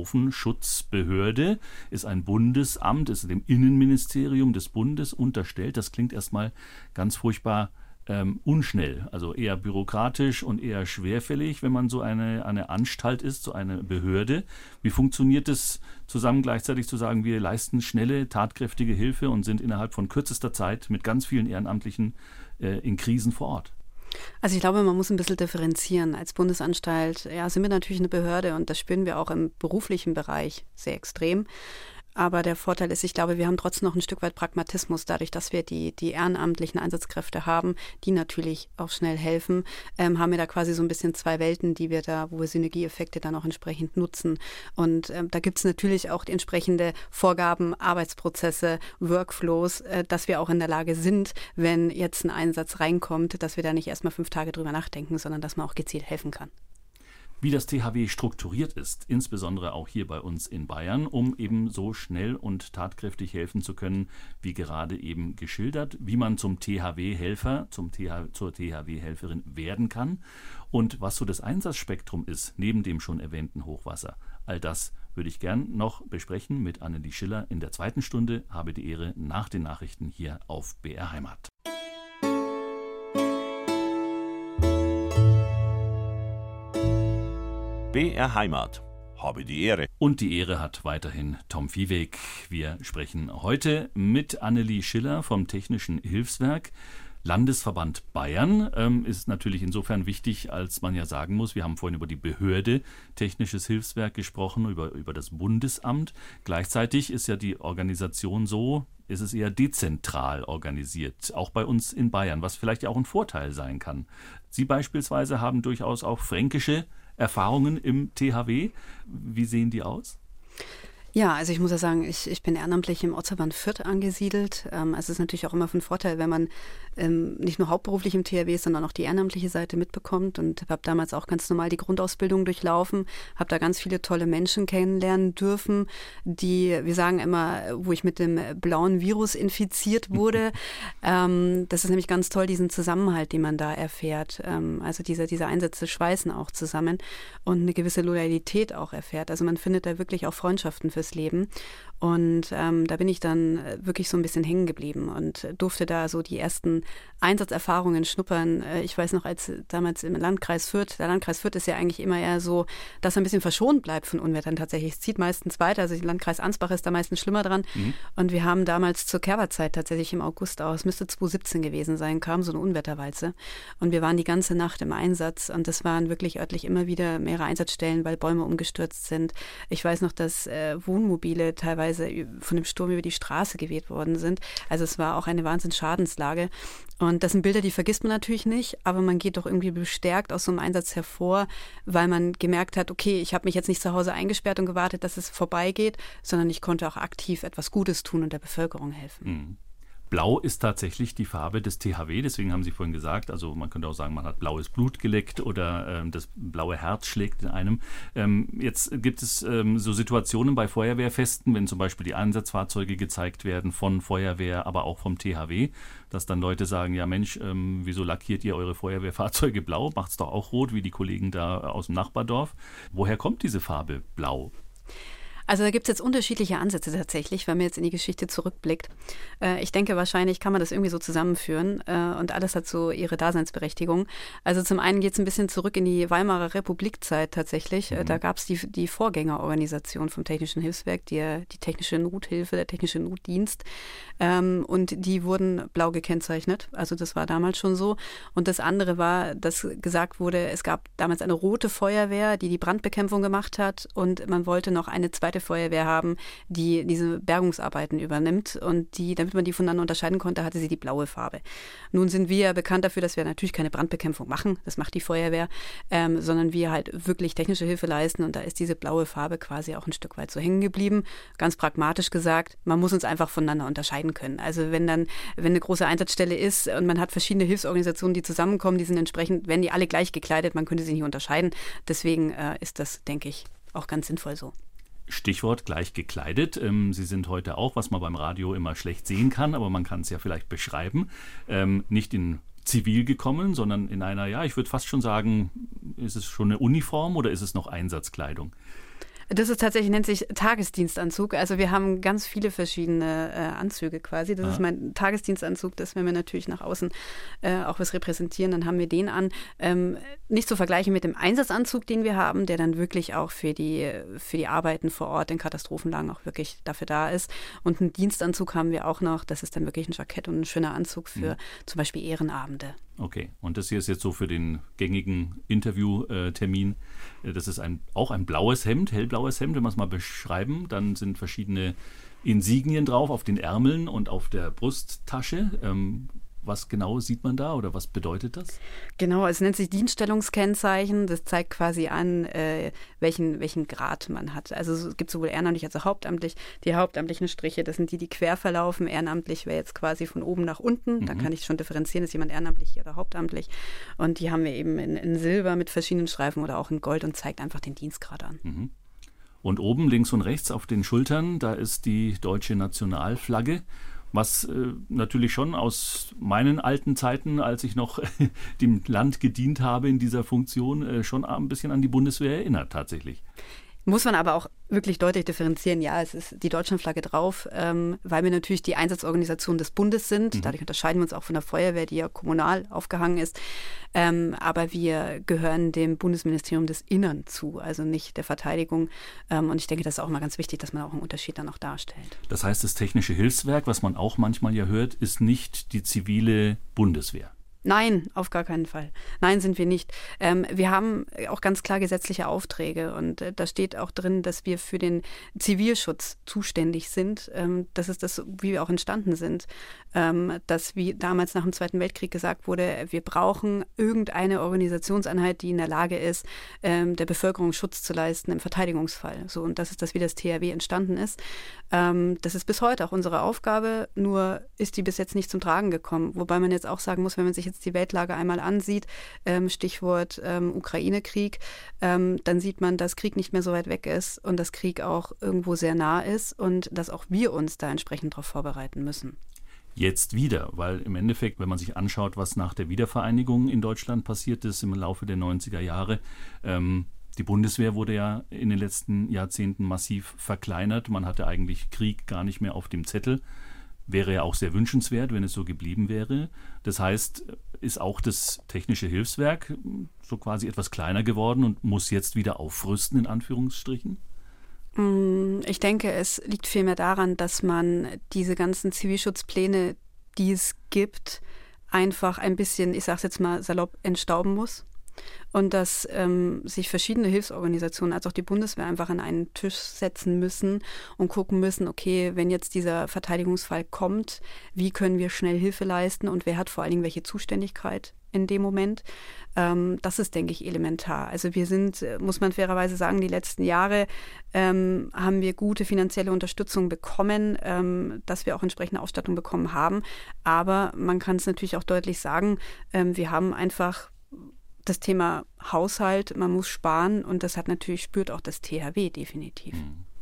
Katastrophenschutzbehörde, ist ein Bundesamt, ist dem Innenministerium des Bundes unterstellt. Das klingt erstmal ganz furchtbar unschnell, also eher bürokratisch und eher schwerfällig, wenn man so eine Anstalt ist, so eine Behörde. Wie funktioniert es zusammen gleichzeitig zu sagen, wir leisten schnelle, tatkräftige Hilfe und sind innerhalb von kürzester Zeit mit ganz vielen Ehrenamtlichen in Krisen vor Ort? Also ich glaube, man muss ein bisschen differenzieren. Als Bundesanstalt sind wir natürlich eine Behörde und das spüren wir auch im beruflichen Bereich sehr extrem. Aber der Vorteil ist, ich glaube, wir haben trotzdem noch ein Stück weit Pragmatismus, dadurch, dass wir die ehrenamtlichen Einsatzkräfte haben, die natürlich auch schnell helfen, haben wir da quasi so ein bisschen zwei Welten, wo wir Synergieeffekte dann auch entsprechend nutzen. Und da gibt es natürlich auch die entsprechende Vorgaben, Arbeitsprozesse, Workflows, dass wir auch in der Lage sind, wenn jetzt ein Einsatz reinkommt, dass wir da nicht erstmal 5 Tage drüber nachdenken, sondern dass man auch gezielt helfen kann. Wie das THW strukturiert ist, insbesondere auch hier bei uns in Bayern, um eben so schnell und tatkräftig helfen zu können, wie gerade eben geschildert, wie man zum THW-Helfer, zur THW-Helferin werden kann und was so das Einsatzspektrum ist, neben dem schon erwähnten Hochwasser. All das würde ich gern noch besprechen mit Annelie Schiller in der zweiten Stunde. Habe die Ehre nach den Nachrichten hier auf BR Heimat. BR Heimat. Habe die Ehre. Und die Ehre hat weiterhin Tom Viehweg. Wir sprechen heute mit Annelie Schiller vom Technischen Hilfswerk. Landesverband Bayern ist natürlich insofern wichtig, als man ja sagen muss, wir haben vorhin über die Behörde Technisches Hilfswerk gesprochen, über das Bundesamt. Gleichzeitig ist ja die Organisation so, ist es eher dezentral organisiert, auch bei uns in Bayern, was vielleicht ja auch ein Vorteil sein kann. Sie beispielsweise haben durchaus auch fränkische Erfahrungen im THW. Wie sehen die aus? Ja, also ich muss ja sagen, ich bin ehrenamtlich im Ortsverband Fürth angesiedelt. Es ist natürlich auch immer von Vorteil, wenn man nicht nur hauptberuflich im THW ist, sondern auch die ehrenamtliche Seite mitbekommt und habe damals auch ganz normal die Grundausbildung durchlaufen, habe da ganz viele tolle Menschen kennenlernen dürfen, die, wir sagen immer, wo ich mit dem blauen Virus infiziert wurde. Das ist nämlich ganz toll, diesen Zusammenhalt, den man da erfährt. Also diese Einsätze schweißen auch zusammen und eine gewisse Loyalität auch erfährt. Also man findet da wirklich auch Freundschaften fürs Leben. Und da bin ich dann wirklich so ein bisschen hängen geblieben und durfte da so die ersten Einsatzerfahrungen schnuppern. Ich weiß noch, als damals im Landkreis Fürth, der Landkreis Fürth ist ja eigentlich immer eher so, dass er ein bisschen verschont bleibt von Unwettern tatsächlich. Es zieht meistens weiter, also der Landkreis Ansbach ist da meistens schlimmer dran. Und wir haben damals zur Kerberzeit tatsächlich im August aus, es müsste 2017 gewesen sein, kam so eine Unwetterwalze. Und wir waren die ganze Nacht im Einsatz und das waren wirklich örtlich immer wieder mehrere Einsatzstellen, weil Bäume umgestürzt sind. Ich weiß noch, dass Wohnmobile teilweise von dem Sturm über die Straße geweht worden sind. Also es war auch eine Wahnsinnsschadensslage. Und das sind Bilder, die vergisst man natürlich nicht, aber man geht doch irgendwie bestärkt aus so einem Einsatz hervor, weil man gemerkt hat, okay, ich habe mich jetzt nicht zu Hause eingesperrt und gewartet, dass es vorbeigeht, sondern ich konnte auch aktiv etwas Gutes tun und der Bevölkerung helfen. Mhm. Blau ist tatsächlich die Farbe des THW, deswegen haben Sie vorhin gesagt, also man könnte auch sagen, man hat blaues Blut geleckt oder das blaue Herz schlägt in einem. Jetzt gibt es so Situationen bei Feuerwehrfesten, wenn zum Beispiel die Einsatzfahrzeuge gezeigt werden von Feuerwehr, aber auch vom THW, dass dann Leute sagen, ja Mensch, wieso lackiert ihr eure Feuerwehrfahrzeuge blau? Macht's doch auch rot, wie die Kollegen da aus dem Nachbardorf. Woher kommt diese Farbe blau? Also da gibt es jetzt unterschiedliche Ansätze tatsächlich, wenn man jetzt in die Geschichte zurückblickt. Ich denke, wahrscheinlich kann man das irgendwie so zusammenführen und alles hat so ihre Daseinsberechtigung. Also zum einen geht es ein bisschen zurück in die Weimarer Republikzeit tatsächlich. Da gab es die Vorgängerorganisation vom Technischen Hilfswerk, die Technische Nothilfe, der Technische Notdienst. Und die wurden blau gekennzeichnet. Also das war damals schon so. Und das andere war, dass gesagt wurde, es gab damals eine rote Feuerwehr, die Brandbekämpfung gemacht hat und man wollte noch eine zweite Feuerwehr haben, die diese Bergungsarbeiten übernimmt und damit man die voneinander unterscheiden konnte, hatte sie die blaue Farbe. Nun sind wir bekannt dafür, dass wir natürlich keine Brandbekämpfung machen, das macht die Feuerwehr, sondern wir halt wirklich technische Hilfe leisten und da ist diese blaue Farbe quasi auch ein Stück weit so hängen geblieben. Ganz pragmatisch gesagt, man muss uns einfach voneinander unterscheiden können. Also wenn eine große Einsatzstelle ist und man hat verschiedene Hilfsorganisationen, die zusammenkommen, die sind entsprechend, werden die alle gleich gekleidet, man könnte sie nicht unterscheiden. Deswegen ist das, denke ich, auch ganz sinnvoll so. Stichwort gleich gekleidet. Sie sind heute auch, was man beim Radio immer schlecht sehen kann, aber man kann es ja vielleicht beschreiben, nicht in Zivil gekommen, sondern in einer, ja, ich würde fast schon sagen, ist es schon eine Uniform oder ist es noch Einsatzkleidung? Das ist tatsächlich, nennt sich Tagesdienstanzug. Also wir haben ganz viele verschiedene Anzüge quasi. Das ist mein Tagesdienstanzug, dass wenn wir natürlich nach außen auch was repräsentieren, dann haben wir den an. Nicht zu vergleichen mit dem Einsatzanzug, den wir haben, der dann wirklich auch für die Arbeiten vor Ort in Katastrophenlagen auch wirklich dafür da ist. Und einen Dienstanzug haben wir auch noch. Das ist dann wirklich ein Jackett und ein schöner Anzug für zum Beispiel Ehrenabende. Okay, und das hier ist jetzt so für den gängigen Interviewtermin. Das ist auch ein blaues Hemd, hellblaues Hemd, wenn wir es mal beschreiben. Dann sind verschiedene Insignien drauf auf den Ärmeln und auf der Brusttasche. Was genau sieht man da oder was bedeutet das? Genau, es nennt sich Dienststellungskennzeichen. Das zeigt quasi an, welchen Grad man hat. Also es gibt sowohl ehrenamtlich als auch hauptamtlich. Die hauptamtlichen Striche, das sind die quer verlaufen. Ehrenamtlich wäre jetzt quasi von oben nach unten. Da kann ich schon differenzieren, ist jemand ehrenamtlich oder hauptamtlich. Und die haben wir eben in Silber mit verschiedenen Streifen oder auch in Gold und zeigt einfach den Dienstgrad an. Mhm. Und oben links und rechts auf den Schultern, da ist die deutsche Nationalflagge. Was natürlich schon aus meinen alten Zeiten, als ich noch dem Land gedient habe in dieser Funktion, schon ein bisschen an die Bundeswehr erinnert tatsächlich. Muss man aber auch wirklich deutlich differenzieren. Ja, es ist die Deutschlandflagge drauf, weil wir natürlich die Einsatzorganisation des Bundes sind. Dadurch unterscheiden wir uns auch von der Feuerwehr, die ja kommunal aufgehangen ist. Aber wir gehören dem Bundesministerium des Innern zu, also nicht der Verteidigung. Und ich denke, das ist auch mal ganz wichtig, dass man auch einen Unterschied dann auch darstellt. Das heißt, das Technische Hilfswerk, was man auch manchmal ja hört, ist nicht die zivile Bundeswehr. Nein, auf gar keinen Fall. Nein, sind wir nicht. Wir haben auch ganz klar gesetzliche Aufträge und da steht auch drin, dass wir für den Zivilschutz zuständig sind. Das ist das, wie wir auch entstanden sind. Dass wie damals nach dem Zweiten Weltkrieg gesagt wurde, wir brauchen irgendeine Organisationseinheit, die in der Lage ist, der Bevölkerung Schutz zu leisten im Verteidigungsfall. So, und das ist das, wie das THW entstanden ist. Das ist bis heute auch unsere Aufgabe, nur ist die bis jetzt nicht zum Tragen gekommen. Wobei man jetzt auch sagen muss, wenn man sich jetzt die Weltlage einmal ansieht, Stichwort Ukraine-Krieg, dann sieht man, dass Krieg nicht mehr so weit weg ist und dass Krieg auch irgendwo sehr nah ist und dass auch wir uns da entsprechend darauf vorbereiten müssen. Jetzt wieder, weil im Endeffekt, wenn man sich anschaut, was nach der Wiedervereinigung in Deutschland passiert ist im Laufe der 90er Jahre, die Bundeswehr wurde ja in den letzten Jahrzehnten massiv verkleinert. Man hatte eigentlich Krieg gar nicht mehr auf dem Zettel. Wäre ja auch sehr wünschenswert, wenn es so geblieben wäre. Das heißt, ist auch das Technische Hilfswerk so quasi etwas kleiner geworden und muss jetzt wieder aufrüsten, in Anführungsstrichen? Ich denke, es liegt vielmehr daran, dass man diese ganzen Zivilschutzpläne, die es gibt, einfach ein bisschen, ich sage es jetzt mal salopp, entstauben muss. Und dass sich verschiedene Hilfsorganisationen, als auch die Bundeswehr, einfach an einen Tisch setzen müssen und gucken müssen, okay, wenn jetzt dieser Verteidigungsfall kommt, wie können wir schnell Hilfe leisten und wer hat vor allen Dingen welche Zuständigkeit in dem Moment. Das ist, denke ich, elementar. Also wir sind, muss man fairerweise sagen, die letzten Jahre haben wir gute finanzielle Unterstützung bekommen, dass wir auch entsprechende Ausstattung bekommen haben. Aber man kann es natürlich auch deutlich sagen, wir haben einfach das Thema Haushalt, man muss sparen und das hat natürlich, spürt auch das THW definitiv.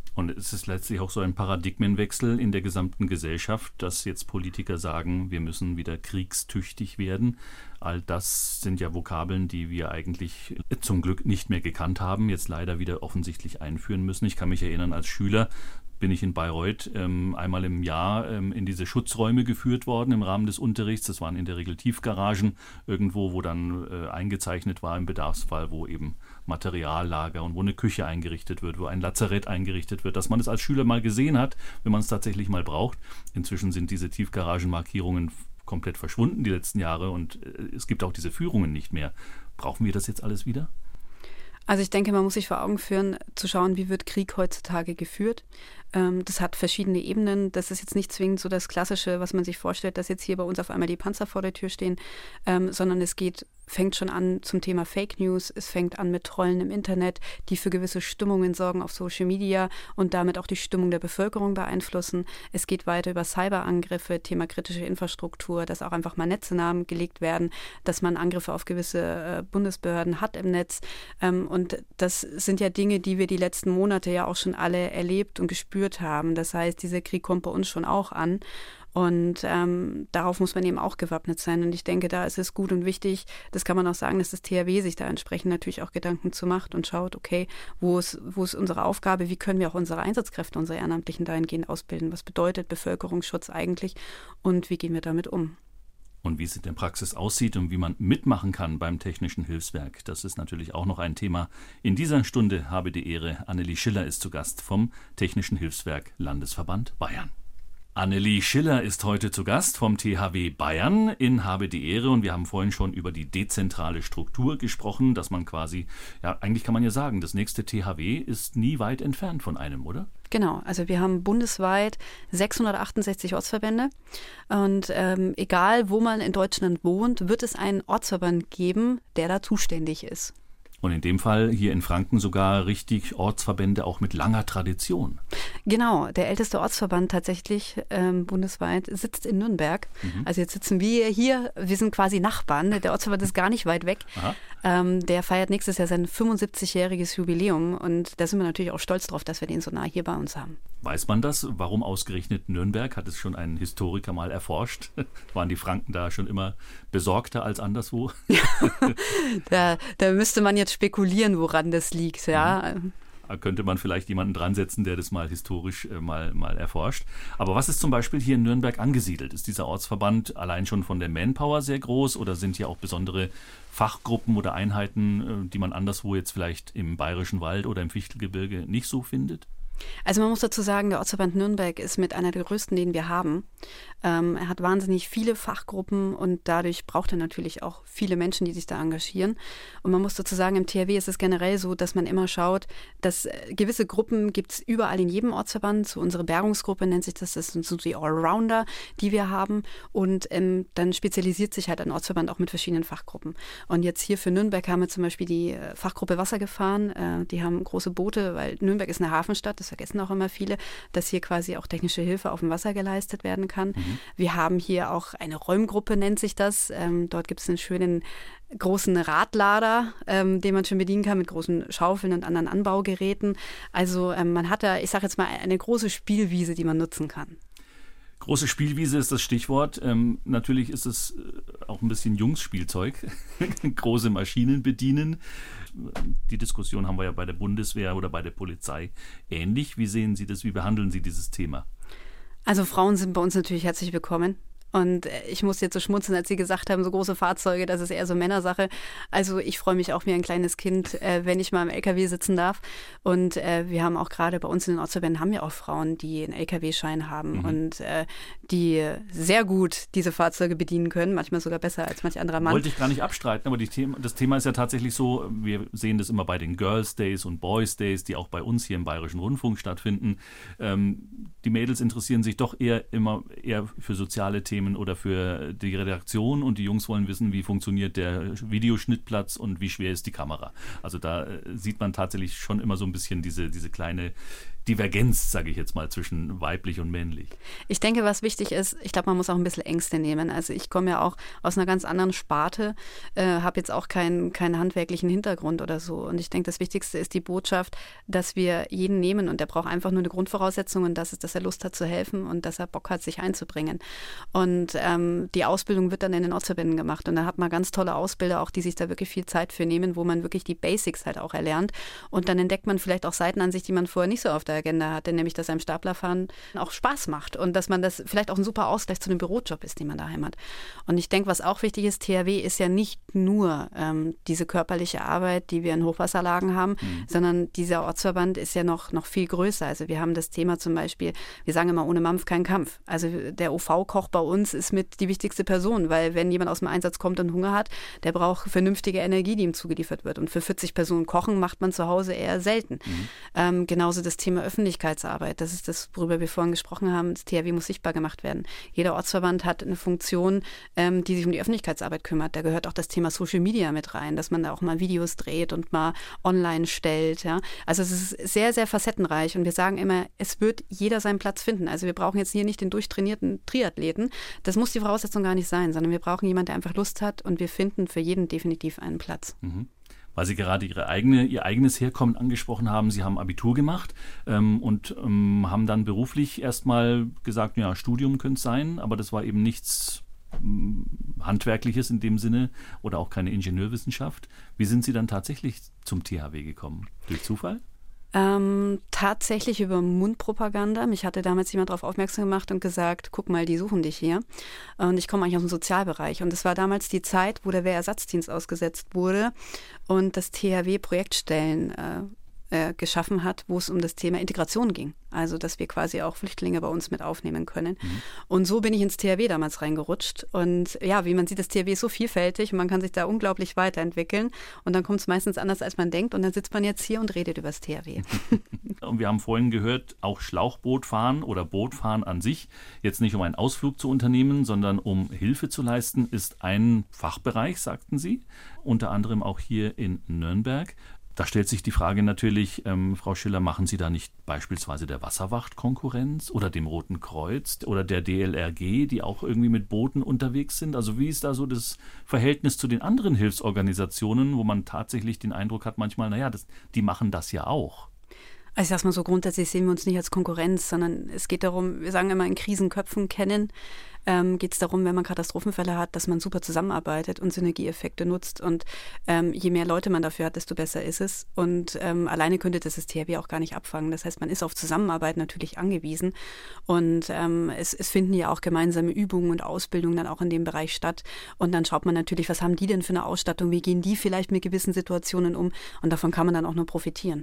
Und es ist letztlich auch so ein Paradigmenwechsel in der gesamten Gesellschaft, dass jetzt Politiker sagen, wir müssen wieder kriegstüchtig werden. All das sind ja Vokabeln, die wir eigentlich zum Glück nicht mehr gekannt haben, jetzt leider wieder offensichtlich einführen müssen. Ich kann mich erinnern, als Schüler bin ich in Bayreuth einmal im Jahr in diese Schutzräume geführt worden im Rahmen des Unterrichts. Das waren in der Regel Tiefgaragen irgendwo, wo dann eingezeichnet war im Bedarfsfall, wo eben Materiallager und wo eine Küche eingerichtet wird, wo ein Lazarett eingerichtet wird, dass man es als Schüler mal gesehen hat, wenn man es tatsächlich mal braucht. Inzwischen sind diese Tiefgaragenmarkierungen komplett verschwunden die letzten Jahre und es gibt auch diese Führungen nicht mehr. Brauchen wir das jetzt alles wieder? Also ich denke, man muss sich vor Augen führen, zu schauen, wie wird Krieg heutzutage geführt. Das hat verschiedene Ebenen. Das ist jetzt nicht zwingend so das Klassische, was man sich vorstellt, dass jetzt hier bei uns auf einmal die Panzer vor der Tür stehen, sondern fängt schon an zum Thema Fake News. Es fängt an mit Trollen im Internet, die für gewisse Stimmungen sorgen auf Social Media und damit auch die Stimmung der Bevölkerung beeinflussen. Es geht weiter über Cyberangriffe, Thema kritische Infrastruktur, dass auch einfach mal Netze lahmgelegt werden, dass man Angriffe auf gewisse Bundesbehörden hat im Netz. Und das sind ja Dinge, die wir die letzten Monate ja auch schon alle erlebt und gespürt haben. Das heißt, dieser Krieg kommt bei uns schon auch an. Und darauf muss man eben auch gewappnet sein. Und ich denke, da ist es gut und wichtig, das kann man auch sagen, dass das THW sich da entsprechend natürlich auch Gedanken zu macht und schaut, okay, wo ist unsere Aufgabe, wie können wir auch unsere Einsatzkräfte, unsere Ehrenamtlichen dahingehend ausbilden? Was bedeutet Bevölkerungsschutz eigentlich und wie gehen wir damit um? Und wie es in der Praxis aussieht und wie man mitmachen kann beim Technischen Hilfswerk, das ist natürlich auch noch ein Thema. In dieser Stunde habe die Ehre, Annelie Schiller ist zu Gast vom Technischen Hilfswerk Landesverband Bayern. Annelie Schiller ist heute zu Gast vom THW Bayern in Habe die Ehre und wir haben vorhin schon über die dezentrale Struktur gesprochen, dass man quasi, ja eigentlich kann man ja sagen, das nächste THW ist nie weit entfernt von einem, oder? Genau, also wir haben bundesweit 668 Ortsverbände und egal wo man in Deutschland wohnt, wird es einen Ortsverband geben, der da zuständig ist. Und in dem Fall hier in Franken sogar richtig Ortsverbände auch mit langer Tradition. Genau, der älteste Ortsverband tatsächlich bundesweit sitzt in Nürnberg. Also jetzt sitzen wir hier, wir sind quasi Nachbarn, der Ortsverband ist gar nicht weit weg. Der feiert nächstes Jahr sein 75-jähriges Jubiläum und da sind wir natürlich auch stolz drauf, dass wir den so nah hier bei uns haben. Weiß man das? Warum ausgerechnet Nürnberg? Hat es schon ein Historiker mal erforscht? Waren die Franken da schon immer besorgter als anderswo? Da müsste man jetzt spekulieren, woran das liegt, ja. Da könnte man vielleicht jemanden dran setzen, der das mal historisch mal erforscht. Aber was ist zum Beispiel hier in Nürnberg angesiedelt? Ist dieser Ortsverband allein schon von der Manpower sehr groß oder sind hier auch besondere Fachgruppen oder Einheiten, die man anderswo jetzt vielleicht im Bayerischen Wald oder im Fichtelgebirge nicht so findet? Also man muss dazu sagen, der Ortsverband Nürnberg ist mit einer der größten, den wir haben. Er hat wahnsinnig viele Fachgruppen und dadurch braucht er natürlich auch viele Menschen, die sich da engagieren. Und man muss dazu sagen, im THW ist es generell so, dass man immer schaut, dass gewisse Gruppen gibt es überall in jedem Ortsverband. So unsere Bergungsgruppe nennt sich das sind so die Allrounder, die wir haben. Und dann spezialisiert sich halt ein Ortsverband auch mit verschiedenen Fachgruppen. Und jetzt hier für Nürnberg haben wir zum Beispiel die Fachgruppe Wasser gefahren. Die haben große Boote, weil Nürnberg ist eine Hafenstadt, das vergessen auch immer viele, dass hier quasi auch technische Hilfe auf dem Wasser geleistet werden kann. Wir haben hier auch eine Räumgruppe, nennt sich das. Dort gibt es einen schönen großen Radlader, den man schön bedienen kann mit großen Schaufeln und anderen Anbaugeräten. Also man hat da, ich sage jetzt mal, eine große Spielwiese, die man nutzen kann. Große Spielwiese ist das Stichwort. Natürlich ist es auch ein bisschen Jungsspielzeug. Große Maschinen bedienen. Die Diskussion haben wir ja bei der Bundeswehr oder bei der Polizei ähnlich. Wie sehen Sie das? Wie behandeln Sie dieses Thema? Also Frauen sind bei uns natürlich herzlich willkommen. Und ich musste jetzt so schmunzeln, als Sie gesagt haben, so große Fahrzeuge, das ist eher so Männersache. Also ich freue mich auch wie ein kleines Kind, wenn ich mal im LKW sitzen darf. Und wir haben auch gerade bei uns in den Ortsverbänden haben wir auch Frauen, die einen LKW-Schein haben und die sehr gut diese Fahrzeuge bedienen können, manchmal sogar besser als manch anderer Mann. Wollte ich gar nicht abstreiten, aber das Thema ist ja tatsächlich so, wir sehen das immer bei den Girls Days und Boys Days, die auch bei uns hier im Bayerischen Rundfunk stattfinden. Die Mädels interessieren sich doch eher für soziale Themen oder für die Redaktion und die Jungs wollen wissen, wie funktioniert der Videoschnittplatz und wie schwer ist die Kamera. Also da sieht man tatsächlich schon immer so ein bisschen diese kleine Divergenz, sage ich jetzt mal, zwischen weiblich und männlich? Ich denke, was wichtig ist, ich glaube, man muss auch ein bisschen Ängste nehmen. Also ich komme ja auch aus einer ganz anderen Sparte, habe jetzt auch keinen handwerklichen Hintergrund oder so. Und ich denke, das Wichtigste ist die Botschaft, dass wir jeden nehmen und der braucht einfach nur eine Grundvoraussetzung und das ist, dass er Lust hat zu helfen und dass er Bock hat, sich einzubringen. Und die Ausbildung wird dann in den Ortsverbänden gemacht und da hat man ganz tolle Ausbilder auch, die sich da wirklich viel Zeit für nehmen, wo man wirklich die Basics halt auch erlernt und dann entdeckt man vielleicht auch Seiten an sich, die man vorher nicht so auf der Agenda hatte, nämlich dass einem Staplerfahren auch Spaß macht und dass man das vielleicht auch ein super Ausgleich zu einem Bürojob ist, den man daheim hat. Und ich denke, was auch wichtig ist, THW ist ja nicht nur diese körperliche Arbeit, die wir in Hochwasserlagen haben, sondern dieser Ortsverband ist ja noch viel größer. Also wir haben das Thema zum Beispiel, wir sagen immer, ohne Mampf kein Kampf. Also der OV-Koch bei uns ist mit die wichtigste Person, weil wenn jemand aus dem Einsatz kommt und Hunger hat, der braucht vernünftige Energie, die ihm zugeliefert wird. Und für 40 Personen kochen macht man zu Hause eher selten. Genauso das Thema Öffentlichkeitsarbeit. Das ist das, worüber wir vorhin gesprochen haben. Das THW muss sichtbar gemacht werden. Jeder Ortsverband hat eine Funktion, die sich um die Öffentlichkeitsarbeit kümmert. Da gehört auch das Thema Social Media mit rein, dass man da auch mal Videos dreht und mal online stellt. Ja? Also es ist sehr, sehr facettenreich und wir sagen immer, es wird jeder seinen Platz finden. Also wir brauchen jetzt hier nicht den durchtrainierten Triathleten. Das muss die Voraussetzung gar nicht sein, sondern wir brauchen jemanden, der einfach Lust hat und wir finden für jeden definitiv einen Platz. Weil Sie gerade Ihr eigenes Herkommen angesprochen haben. Sie haben Abitur gemacht und haben dann beruflich erstmal gesagt, ja, Studium könnte es sein, aber das war eben nichts Handwerkliches in dem Sinne oder auch keine Ingenieurwissenschaft. Wie sind Sie dann tatsächlich zum THW gekommen? Durch Zufall? Tatsächlich über Mundpropaganda. Mich hatte damals jemand darauf aufmerksam gemacht und gesagt, guck mal, die suchen dich hier. Und ich komme eigentlich aus dem Sozialbereich. Und es war damals die Zeit, wo der Wehrersatzdienst ausgesetzt wurde und das THW Projektstellen geschaffen hat, wo es um das Thema Integration ging. Also, dass wir quasi auch Flüchtlinge bei uns mit aufnehmen können. Und so bin ich ins THW damals reingerutscht. Und ja, wie man sieht, das THW ist so vielfältig und man kann sich da unglaublich weiterentwickeln. Und dann kommt es meistens anders, als man denkt. Und dann sitzt man jetzt hier und redet über das THW. Und wir haben vorhin gehört, auch Schlauchbootfahren oder Bootfahren an sich, jetzt nicht um einen Ausflug zu unternehmen, sondern um Hilfe zu leisten, ist ein Fachbereich, sagten Sie, unter anderem auch hier in Nürnberg. Da stellt sich die Frage natürlich, Frau Schiller, machen Sie da nicht beispielsweise der Wasserwacht Konkurrenz oder dem Roten Kreuz oder der DLRG, die auch irgendwie mit Booten unterwegs sind? Also wie ist da so das Verhältnis zu den anderen Hilfsorganisationen, wo man tatsächlich den Eindruck hat manchmal, naja, die machen das ja auch? Also ich sag's mal so, grundsätzlich sehen wir uns nicht als Konkurrenz, sondern es geht darum, wir sagen immer, in Krisenköpfen kennen, geht es darum, wenn man Katastrophenfälle hat, dass man super zusammenarbeitet und Synergieeffekte nutzt und je mehr Leute man dafür hat, desto besser ist es und alleine könnte das THW auch gar nicht abfangen. Das heißt, man ist auf Zusammenarbeit natürlich angewiesen und es finden ja auch gemeinsame Übungen und Ausbildungen dann auch in dem Bereich statt und dann schaut man natürlich, was haben die denn für eine Ausstattung, wie gehen die vielleicht mit gewissen Situationen um und davon kann man dann auch nur profitieren.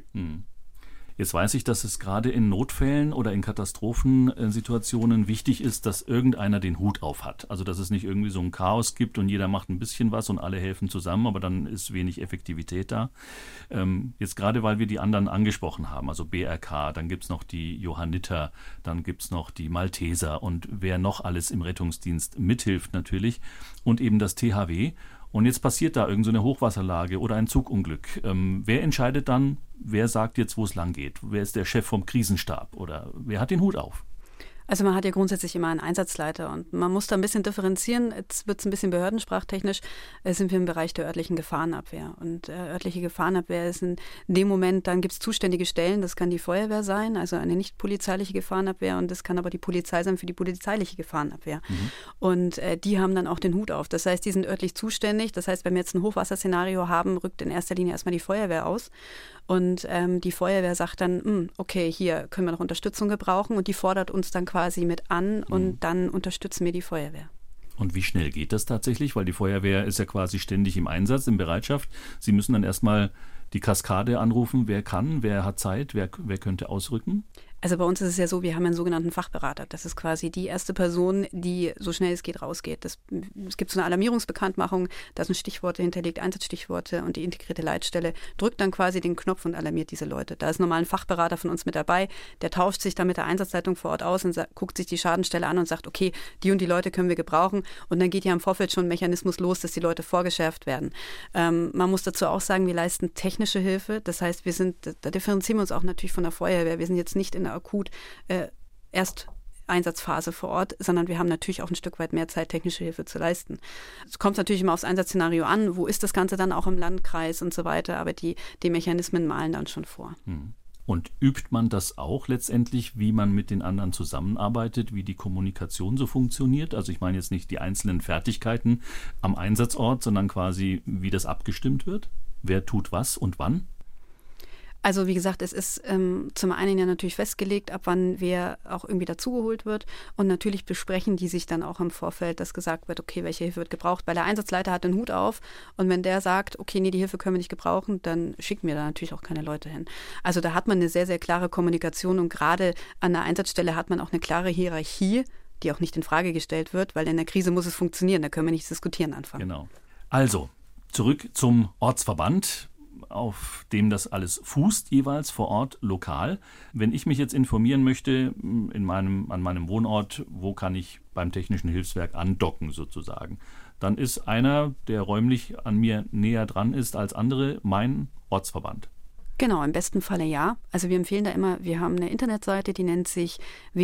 Jetzt weiß ich, dass es gerade in Notfällen oder in Katastrophensituationen wichtig ist, dass irgendeiner den Hut auf hat. Also dass es nicht irgendwie so ein Chaos gibt und jeder macht ein bisschen was und alle helfen zusammen, aber dann ist wenig Effektivität da. Jetzt gerade, weil wir die anderen angesprochen haben, also BRK, dann gibt es noch die Johanniter, dann gibt es noch die Malteser und wer noch alles im Rettungsdienst mithilft natürlich und eben das THW. Und jetzt passiert da irgend so eine Hochwasserlage oder ein Zugunglück. Wer entscheidet dann, wer sagt jetzt, wo es lang geht? Wer ist der Chef vom Krisenstab oder wer hat den Hut auf? Also man hat ja grundsätzlich immer einen Einsatzleiter und man muss da ein bisschen differenzieren. Jetzt wird es ein bisschen behördensprachtechnisch, sind wir im Bereich der örtlichen Gefahrenabwehr. Und örtliche Gefahrenabwehr ist in dem Moment, dann gibt es zuständige Stellen, das kann die Feuerwehr sein, also eine nicht polizeiliche Gefahrenabwehr und das kann aber die Polizei sein für die polizeiliche Gefahrenabwehr. Und die haben dann auch den Hut auf. Das heißt, die sind örtlich zuständig. Das heißt, wenn wir jetzt ein Hochwasserszenario haben, rückt in erster Linie erstmal die Feuerwehr aus. Und die Feuerwehr sagt dann, okay, hier können wir noch Unterstützung gebrauchen und die fordert uns dann quasi mit an und dann unterstützen wir die Feuerwehr. Und wie schnell geht das tatsächlich? Weil die Feuerwehr ist ja quasi ständig im Einsatz, in Bereitschaft. Sie müssen dann erstmal die Kaskade anrufen, wer kann, wer hat Zeit, wer könnte ausrücken? Also bei uns ist es ja so, wir haben einen sogenannten Fachberater. Das ist quasi die erste Person, die so schnell es geht rausgeht. Es gibt so eine Alarmierungsbekanntmachung, da sind Stichworte hinterlegt, Einsatzstichworte und die integrierte Leitstelle drückt dann quasi den Knopf und alarmiert diese Leute. Da ist normal ein Fachberater von uns mit dabei, der tauscht sich dann mit der Einsatzleitung vor Ort aus und guckt sich die Schadenstelle an und sagt, okay, die und die Leute können wir gebrauchen und dann geht ja im Vorfeld schon ein Mechanismus los, dass die Leute vorgeschärft werden. Man muss dazu auch sagen, wir leisten technisch technische Hilfe. Das heißt, da differenzieren wir uns auch natürlich von der Feuerwehr. Wir sind jetzt nicht in der Einsatzphase vor Ort, sondern wir haben natürlich auch ein Stück weit mehr Zeit, technische Hilfe zu leisten. Es kommt natürlich immer aufs Einsatzszenario an, wo ist das Ganze dann auch im Landkreis und so weiter, aber die Mechanismen malen dann schon vor. Und übt man das auch letztendlich, wie man mit den anderen zusammenarbeitet, wie die Kommunikation so funktioniert? Also ich meine jetzt nicht die einzelnen Fertigkeiten am Einsatzort, sondern quasi, wie das abgestimmt wird? Wer tut was und wann? Also wie gesagt, es ist zum einen ja natürlich festgelegt, ab wann wer auch irgendwie dazugeholt wird. Und natürlich besprechen die sich dann auch im Vorfeld, dass gesagt wird, okay, welche Hilfe wird gebraucht. Weil der Einsatzleiter hat den Hut auf und wenn der sagt, okay, nee, die Hilfe können wir nicht gebrauchen, dann schicken wir da natürlich auch keine Leute hin. Also da hat man eine sehr, sehr klare Kommunikation und gerade an der Einsatzstelle hat man auch eine klare Hierarchie, die auch nicht in Frage gestellt wird, weil in der Krise muss es funktionieren, da können wir nicht diskutieren anfangen. Genau. Also, zurück zum Ortsverband, auf dem das alles fußt, jeweils vor Ort, lokal. Wenn ich mich jetzt informieren möchte an meinem Wohnort, wo kann ich beim Technischen Hilfswerk andocken sozusagen, dann ist einer, der räumlich an mir näher dran ist als andere, mein Ortsverband. Genau, im besten Falle ja. Also wir empfehlen da immer, wir haben eine Internetseite, die nennt sich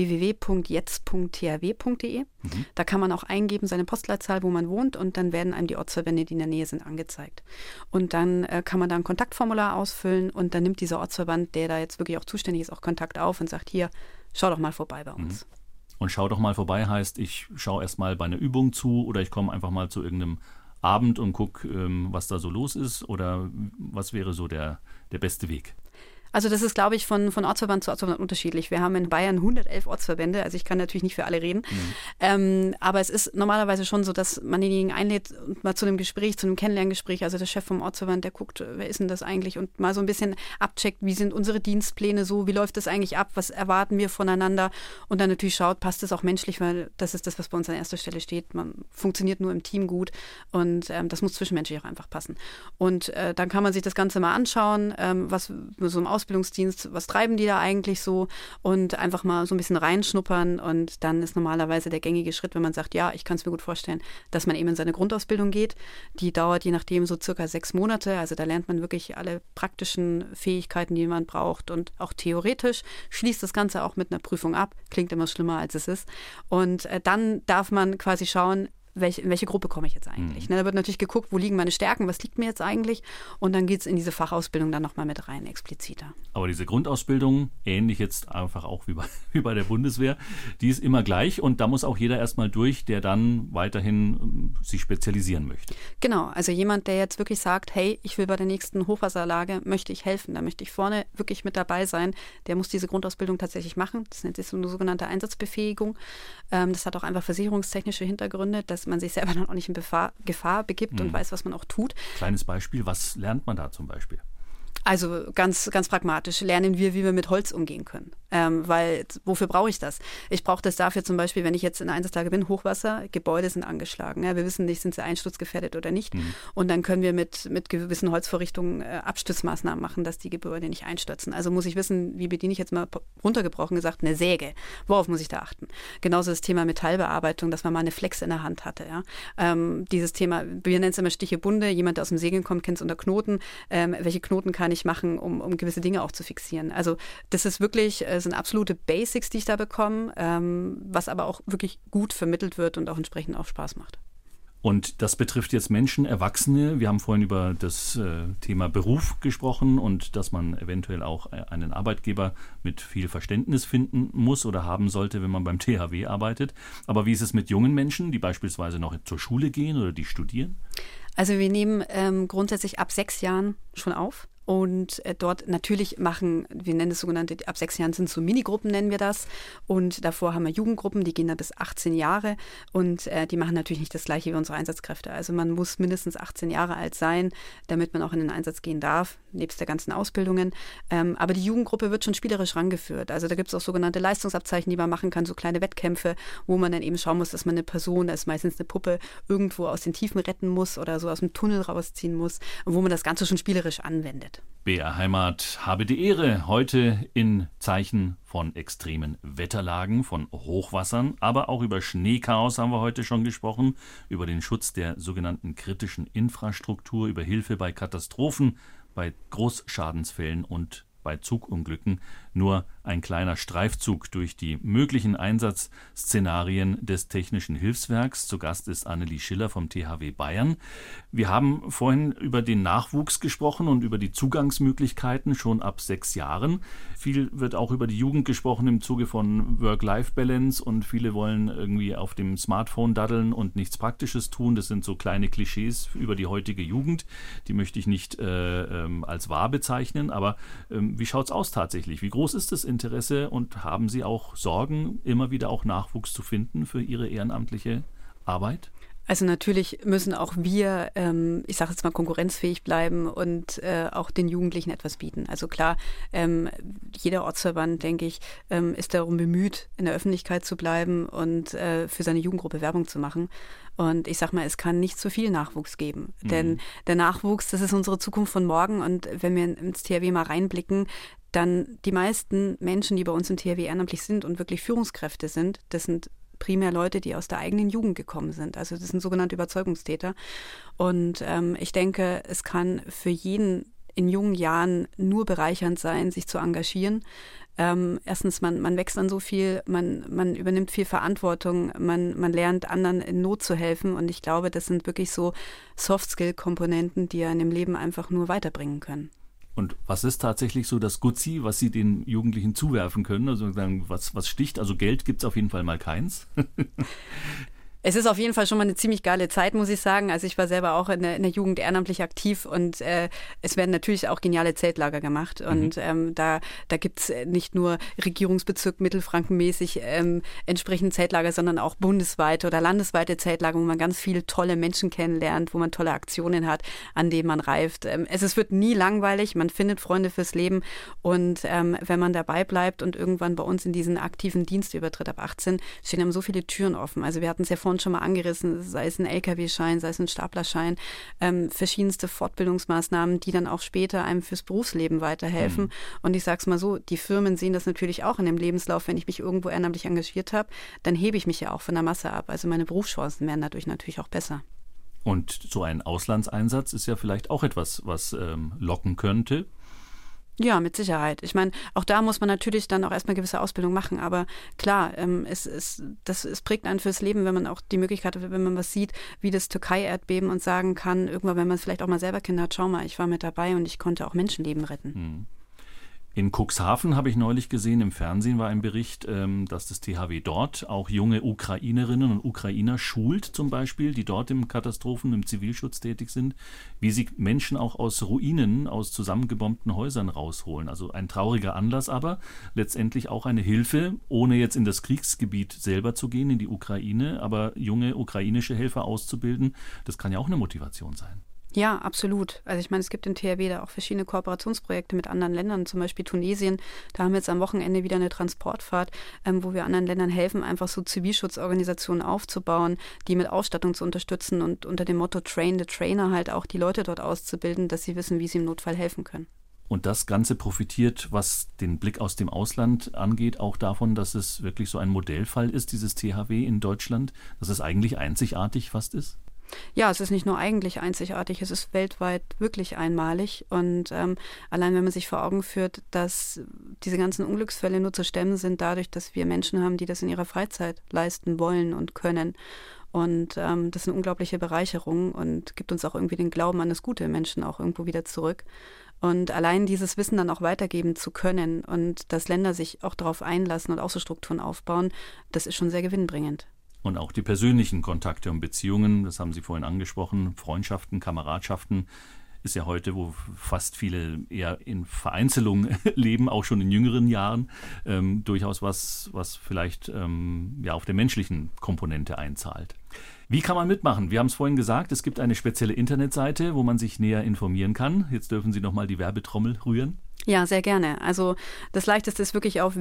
www.jetzt.thw.de. Da kann man auch eingeben, seine Postleitzahl, wo man wohnt und dann werden einem die Ortsverbände, die in der Nähe sind, angezeigt. Und dann kann man da ein Kontaktformular ausfüllen und dann nimmt dieser Ortsverband, der da jetzt wirklich auch zuständig ist, auch Kontakt auf und sagt, hier, schau doch mal vorbei bei uns. Und schau doch mal vorbei heißt, ich schaue erst mal bei einer Übung zu oder ich komme einfach mal zu irgendeinem Abend und gucke, was da so los ist oder was wäre so der beste Weg? Also das ist, glaube ich, von Ortsverband zu Ortsverband unterschiedlich. Wir haben in Bayern 111 Ortsverbände, also ich kann natürlich nicht für alle reden. Aber es ist normalerweise schon so, dass man denjenigen einlädt und mal zu einem Gespräch, zu einem Kennenlerngespräch, also der Chef vom Ortsverband, der guckt, wer ist denn das eigentlich und mal so ein bisschen abcheckt, wie sind unsere Dienstpläne so, wie läuft das eigentlich ab, was erwarten wir voneinander und dann natürlich schaut, passt es auch menschlich, weil das ist das, was bei uns an erster Stelle steht. Man funktioniert nur im Team gut und das muss zwischenmenschlich auch einfach passen. Und dann kann man sich das Ganze mal anschauen, was so im Ausbildungsdienst, was treiben die da eigentlich so und einfach mal so ein bisschen reinschnuppern und dann ist normalerweise der gängige Schritt, wenn man sagt, ja, ich kann es mir gut vorstellen, dass man eben in seine Grundausbildung geht. Die dauert je nachdem so circa 6 Monate, also da lernt man wirklich alle praktischen Fähigkeiten, die man braucht und auch theoretisch schließt das Ganze auch mit einer Prüfung ab, klingt immer schlimmer als es ist und dann darf man quasi schauen, in welche Gruppe komme ich jetzt eigentlich? Da wird natürlich geguckt, wo liegen meine Stärken, was liegt mir jetzt eigentlich? Und dann geht es in diese Fachausbildung dann nochmal mit rein, expliziter. Aber diese Grundausbildung, ähnlich jetzt einfach auch wie bei der Bundeswehr, die ist immer gleich und da muss auch jeder erstmal durch, der dann weiterhin sich spezialisieren möchte. Genau, also jemand, der jetzt wirklich sagt, hey, ich will bei der nächsten Hochwasserlage, möchte ich helfen, da möchte ich vorne wirklich mit dabei sein, der muss diese Grundausbildung tatsächlich machen. Das nennt sich so eine sogenannte Einsatzbefähigung. Das hat auch einfach versicherungstechnische Hintergründe, dass man sich selber dann auch nicht in Gefahr begibt und weiß, was man auch tut. Kleines Beispiel, was lernt man da zum Beispiel? Also ganz, ganz pragmatisch lernen wir, wie wir mit Holz umgehen können. Weil wofür brauche ich das? Ich brauche das dafür zum Beispiel, wenn ich jetzt in der Einsatzlage bin, Hochwasser, Gebäude sind angeschlagen. Ja, wir wissen nicht, sind sie einsturzgefährdet oder nicht. Und dann können wir mit gewissen Holzvorrichtungen Abstützmaßnahmen machen, dass die Gebäude nicht einstürzen. Also muss ich wissen, wie bediene ich jetzt mal runtergebrochen gesagt, eine Säge. Worauf muss ich da achten? Genauso das Thema Metallbearbeitung, dass man mal eine Flex in der Hand hatte. Ja? Dieses Thema, wir nennen es immer Stiche Bunde. Jemand, der aus dem Segeln kommt, kennt es unter Knoten. Welche Knoten kann ich machen, um gewisse Dinge auch zu fixieren? Also das ist wirklich, sind absolute Basics, die ich da bekomme, was aber auch wirklich gut vermittelt wird und auch entsprechend auch Spaß macht. Und das betrifft jetzt Menschen, Erwachsene. Wir haben vorhin über das Thema Beruf gesprochen und dass man eventuell auch einen Arbeitgeber mit viel Verständnis finden muss oder haben sollte, wenn man beim THW arbeitet. Aber wie ist es mit jungen Menschen, die beispielsweise noch zur Schule gehen oder die studieren? Also wir nehmen grundsätzlich ab 6 Jahren schon auf. Und dort natürlich wir nennen das sogenannte, ab 6 Jahren sind so Minigruppen, nennen wir das. Und davor haben wir Jugendgruppen, die gehen dann bis 18 Jahre. Und die machen natürlich nicht das Gleiche wie unsere Einsatzkräfte. Also man muss mindestens 18 Jahre alt sein, damit man auch in den Einsatz gehen darf, nebst der ganzen Ausbildungen. Aber die Jugendgruppe wird schon spielerisch rangeführt. Also da gibt es auch sogenannte Leistungsabzeichen, die man machen kann, so kleine Wettkämpfe, wo man dann eben schauen muss, dass man eine Person, das ist meistens eine Puppe, irgendwo aus den Tiefen retten muss oder so aus dem Tunnel rausziehen muss, wo man das Ganze schon spielerisch anwendet. BR Heimat habe die Ehre, heute in Zeichen von extremen Wetterlagen, von Hochwassern, aber auch über Schneechaos haben wir heute schon gesprochen, über den Schutz der sogenannten kritischen Infrastruktur, über Hilfe bei Katastrophen, bei Großschadensfällen und bei Zugunglücken nur ein kleiner Streifzug durch die möglichen Einsatzszenarien des Technischen Hilfswerks. Zu Gast ist Annelie Schiller vom THW Bayern. Wir haben vorhin über den Nachwuchs gesprochen und über die Zugangsmöglichkeiten schon ab 6 Jahren. Viel wird auch über die Jugend gesprochen im Zuge von Work-Life-Balance und viele wollen irgendwie auf dem Smartphone daddeln und nichts Praktisches tun. Das sind so kleine Klischees über die heutige Jugend. Die möchte ich nicht als wahr bezeichnen, aber wie schaut es aus tatsächlich? Wie groß ist das Interesse und haben Sie auch Sorgen, immer wieder auch Nachwuchs zu finden für Ihre ehrenamtliche Arbeit? Also natürlich müssen auch wir, ich sage jetzt mal, konkurrenzfähig bleiben und auch den Jugendlichen etwas bieten. Also klar, jeder Ortsverband, denke ich, ist darum bemüht, in der Öffentlichkeit zu bleiben und für seine Jugendgruppe Werbung zu machen. Und ich sage mal, es kann nicht zu viel Nachwuchs geben. Denn der Nachwuchs, das ist unsere Zukunft von morgen. Und wenn wir ins THW mal reinblicken, dann die meisten Menschen, die bei uns im THW ehrenamtlich sind und wirklich Führungskräfte sind, das sind primär Leute, die aus der eigenen Jugend gekommen sind. Also das sind sogenannte Überzeugungstäter. Und ich denke, es kann für jeden in jungen Jahren nur bereichernd sein, sich zu engagieren. Erstens, man wächst an so viel, man übernimmt viel Verantwortung, man lernt anderen in Not zu helfen. Und ich glaube, das sind wirklich so Soft-Skill-Komponenten, die einen im Leben einfach nur weiterbringen können. Und was ist tatsächlich so das Gutzi, was Sie den Jugendlichen zuwerfen können? Also sagen, was sticht? Also Geld gibt es auf jeden Fall mal keins. Es ist auf jeden Fall schon mal eine ziemlich geile Zeit, muss ich sagen. Also ich war selber auch in der Jugend ehrenamtlich aktiv und es werden natürlich auch geniale Zeltlager gemacht. Und da gibt's nicht nur Regierungsbezirk Mittelfranken-mäßig entsprechend Zeltlager, sondern auch bundesweite oder landesweite Zeltlager, wo man ganz viele tolle Menschen kennenlernt, wo man tolle Aktionen hat, an denen man reift. Es wird nie langweilig, man findet Freunde fürs Leben und wenn man dabei bleibt und irgendwann bei uns in diesen aktiven Dienst übertritt ab 18, stehen einem so viele Türen offen. Also wir hatten es ja vorhin schon mal angerissen, sei es ein LKW-Schein, sei es ein Staplerschein, verschiedenste Fortbildungsmaßnahmen, die dann auch später einem fürs Berufsleben weiterhelfen. Und ich sag's mal so, die Firmen sehen das natürlich auch in dem Lebenslauf, wenn ich mich irgendwo ehrenamtlich engagiert habe, dann hebe ich mich ja auch von der Masse ab. Also meine Berufschancen werden dadurch natürlich auch besser. Und so ein Auslandseinsatz ist ja vielleicht auch etwas, was locken könnte. Ja, mit Sicherheit. Ich meine, auch da muss man natürlich dann auch erstmal gewisse Ausbildung machen, aber klar, es prägt einen fürs Leben, wenn man auch die Möglichkeit hat, wenn man was sieht, wie das Türkei-Erdbeben und sagen kann, irgendwann, wenn man vielleicht auch mal selber Kinder hat, schau mal, ich war mit dabei und ich konnte auch Menschenleben retten. In Cuxhaven habe ich neulich gesehen, im Fernsehen war ein Bericht, dass das THW dort auch junge Ukrainerinnen und Ukrainer schult zum Beispiel, die dort im im Zivilschutz tätig sind, wie sie Menschen auch aus Ruinen, aus zusammengebombten Häusern rausholen. Also ein trauriger Anlass, aber letztendlich auch eine Hilfe, ohne jetzt in das Kriegsgebiet selber zu gehen, in die Ukraine, aber junge ukrainische Helfer auszubilden, das kann ja auch eine Motivation sein. Ja, absolut. Also ich meine, es gibt im THW da auch verschiedene Kooperationsprojekte mit anderen Ländern, zum Beispiel Tunesien. Da haben wir jetzt am Wochenende wieder eine Transportfahrt, wo wir anderen Ländern helfen, einfach so Zivilschutzorganisationen aufzubauen, die mit Ausstattung zu unterstützen und unter dem Motto Train the Trainer halt auch die Leute dort auszubilden, dass sie wissen, wie sie im Notfall helfen können. Und das Ganze profitiert, was den Blick aus dem Ausland angeht, auch davon, dass es wirklich so ein Modellfall ist, dieses THW in Deutschland, dass es eigentlich einzigartig fast ist? Ja, es ist nicht nur eigentlich einzigartig, es ist weltweit wirklich einmalig. Und allein wenn man sich vor Augen führt, dass diese ganzen Unglücksfälle nur zu stemmen sind dadurch, dass wir Menschen haben, die das in ihrer Freizeit leisten wollen und können. Und das ist eine unglaubliche Bereicherung und gibt uns auch irgendwie den Glauben an das Gute im Menschen auch irgendwo wieder zurück. Und allein dieses Wissen dann auch weitergeben zu können und dass Länder sich auch darauf einlassen und auch so Strukturen aufbauen, das ist schon sehr gewinnbringend. Und auch die persönlichen Kontakte und Beziehungen, das haben Sie vorhin angesprochen, Freundschaften, Kameradschaften, ist ja heute, wo fast viele eher in Vereinzelung leben, auch schon in jüngeren Jahren, durchaus was vielleicht auf der menschlichen Komponente einzahlt. Wie kann man mitmachen? Wir haben es vorhin gesagt, es gibt eine spezielle Internetseite, wo man sich näher informieren kann. Jetzt dürfen Sie nochmal die Werbetrommel rühren. Ja, sehr gerne. Also das Leichteste ist wirklich auf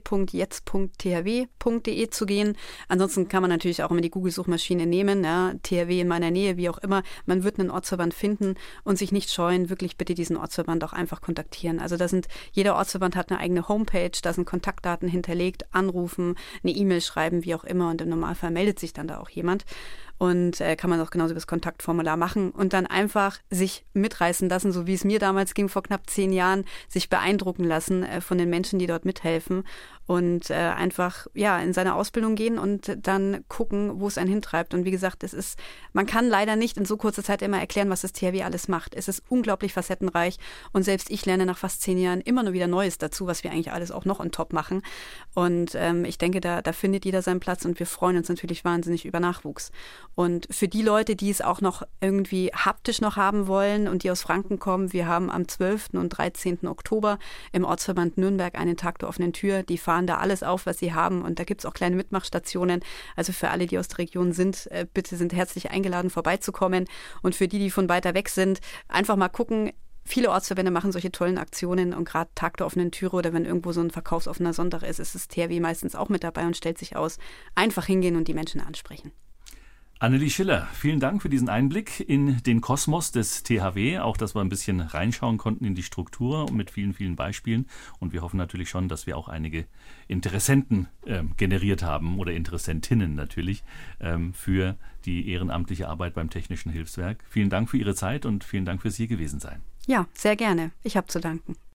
www.jetzt.thw.de zu gehen. Ansonsten kann man natürlich auch immer die Google-Suchmaschine nehmen, ja, THW in meiner Nähe, wie auch immer. Man wird einen Ortsverband finden und sich nicht scheuen, wirklich bitte diesen Ortsverband auch einfach kontaktieren. Also jeder Ortsverband hat eine eigene Homepage, da sind Kontaktdaten hinterlegt, anrufen, eine E-Mail schreiben, wie auch immer und im Normalfall meldet sich dann da auch jemand. und kann man auch genauso über das Kontaktformular machen und dann einfach sich mitreißen lassen, so wie es mir damals ging vor knapp 10 Jahren, sich beeindrucken lassen von den Menschen, die dort mithelfen und einfach in seine Ausbildung gehen und dann gucken, wo es einen hintreibt. Und wie gesagt, man kann leider nicht in so kurzer Zeit immer erklären, was das THW alles macht. Es ist unglaublich facettenreich und selbst ich lerne nach fast 10 Jahren immer nur wieder Neues dazu, was wir eigentlich alles auch noch on top machen. Und ich denke, da findet jeder seinen Platz und wir freuen uns natürlich wahnsinnig über Nachwuchs. Und für die Leute, die es auch noch irgendwie haptisch noch haben wollen und die aus Franken kommen, wir haben am 12. und 13. Oktober im Ortsverband Nürnberg einen Tag der offenen Tür. Die fahren da alles auf, was sie haben und da gibt es auch kleine Mitmachstationen. Also für alle, die aus der Region sind, bitte sind herzlich eingeladen, vorbeizukommen. Und für die, die von weiter weg sind, einfach mal gucken. Viele Ortsverbände machen solche tollen Aktionen und gerade Tag der offenen Türe oder wenn irgendwo so ein verkaufsoffener Sonntag ist das THW meistens auch mit dabei und stellt sich aus. Einfach hingehen und die Menschen ansprechen. Annelie Schiller, vielen Dank für diesen Einblick in den Kosmos des THW, auch dass wir ein bisschen reinschauen konnten in die Struktur mit vielen, vielen Beispielen. Und wir hoffen natürlich schon, dass wir auch einige Interessenten generiert haben oder Interessentinnen natürlich für die ehrenamtliche Arbeit beim Technischen Hilfswerk. Vielen Dank für Ihre Zeit und vielen Dank fürs hier gewesen sein. Ja, sehr gerne. Ich habe zu danken.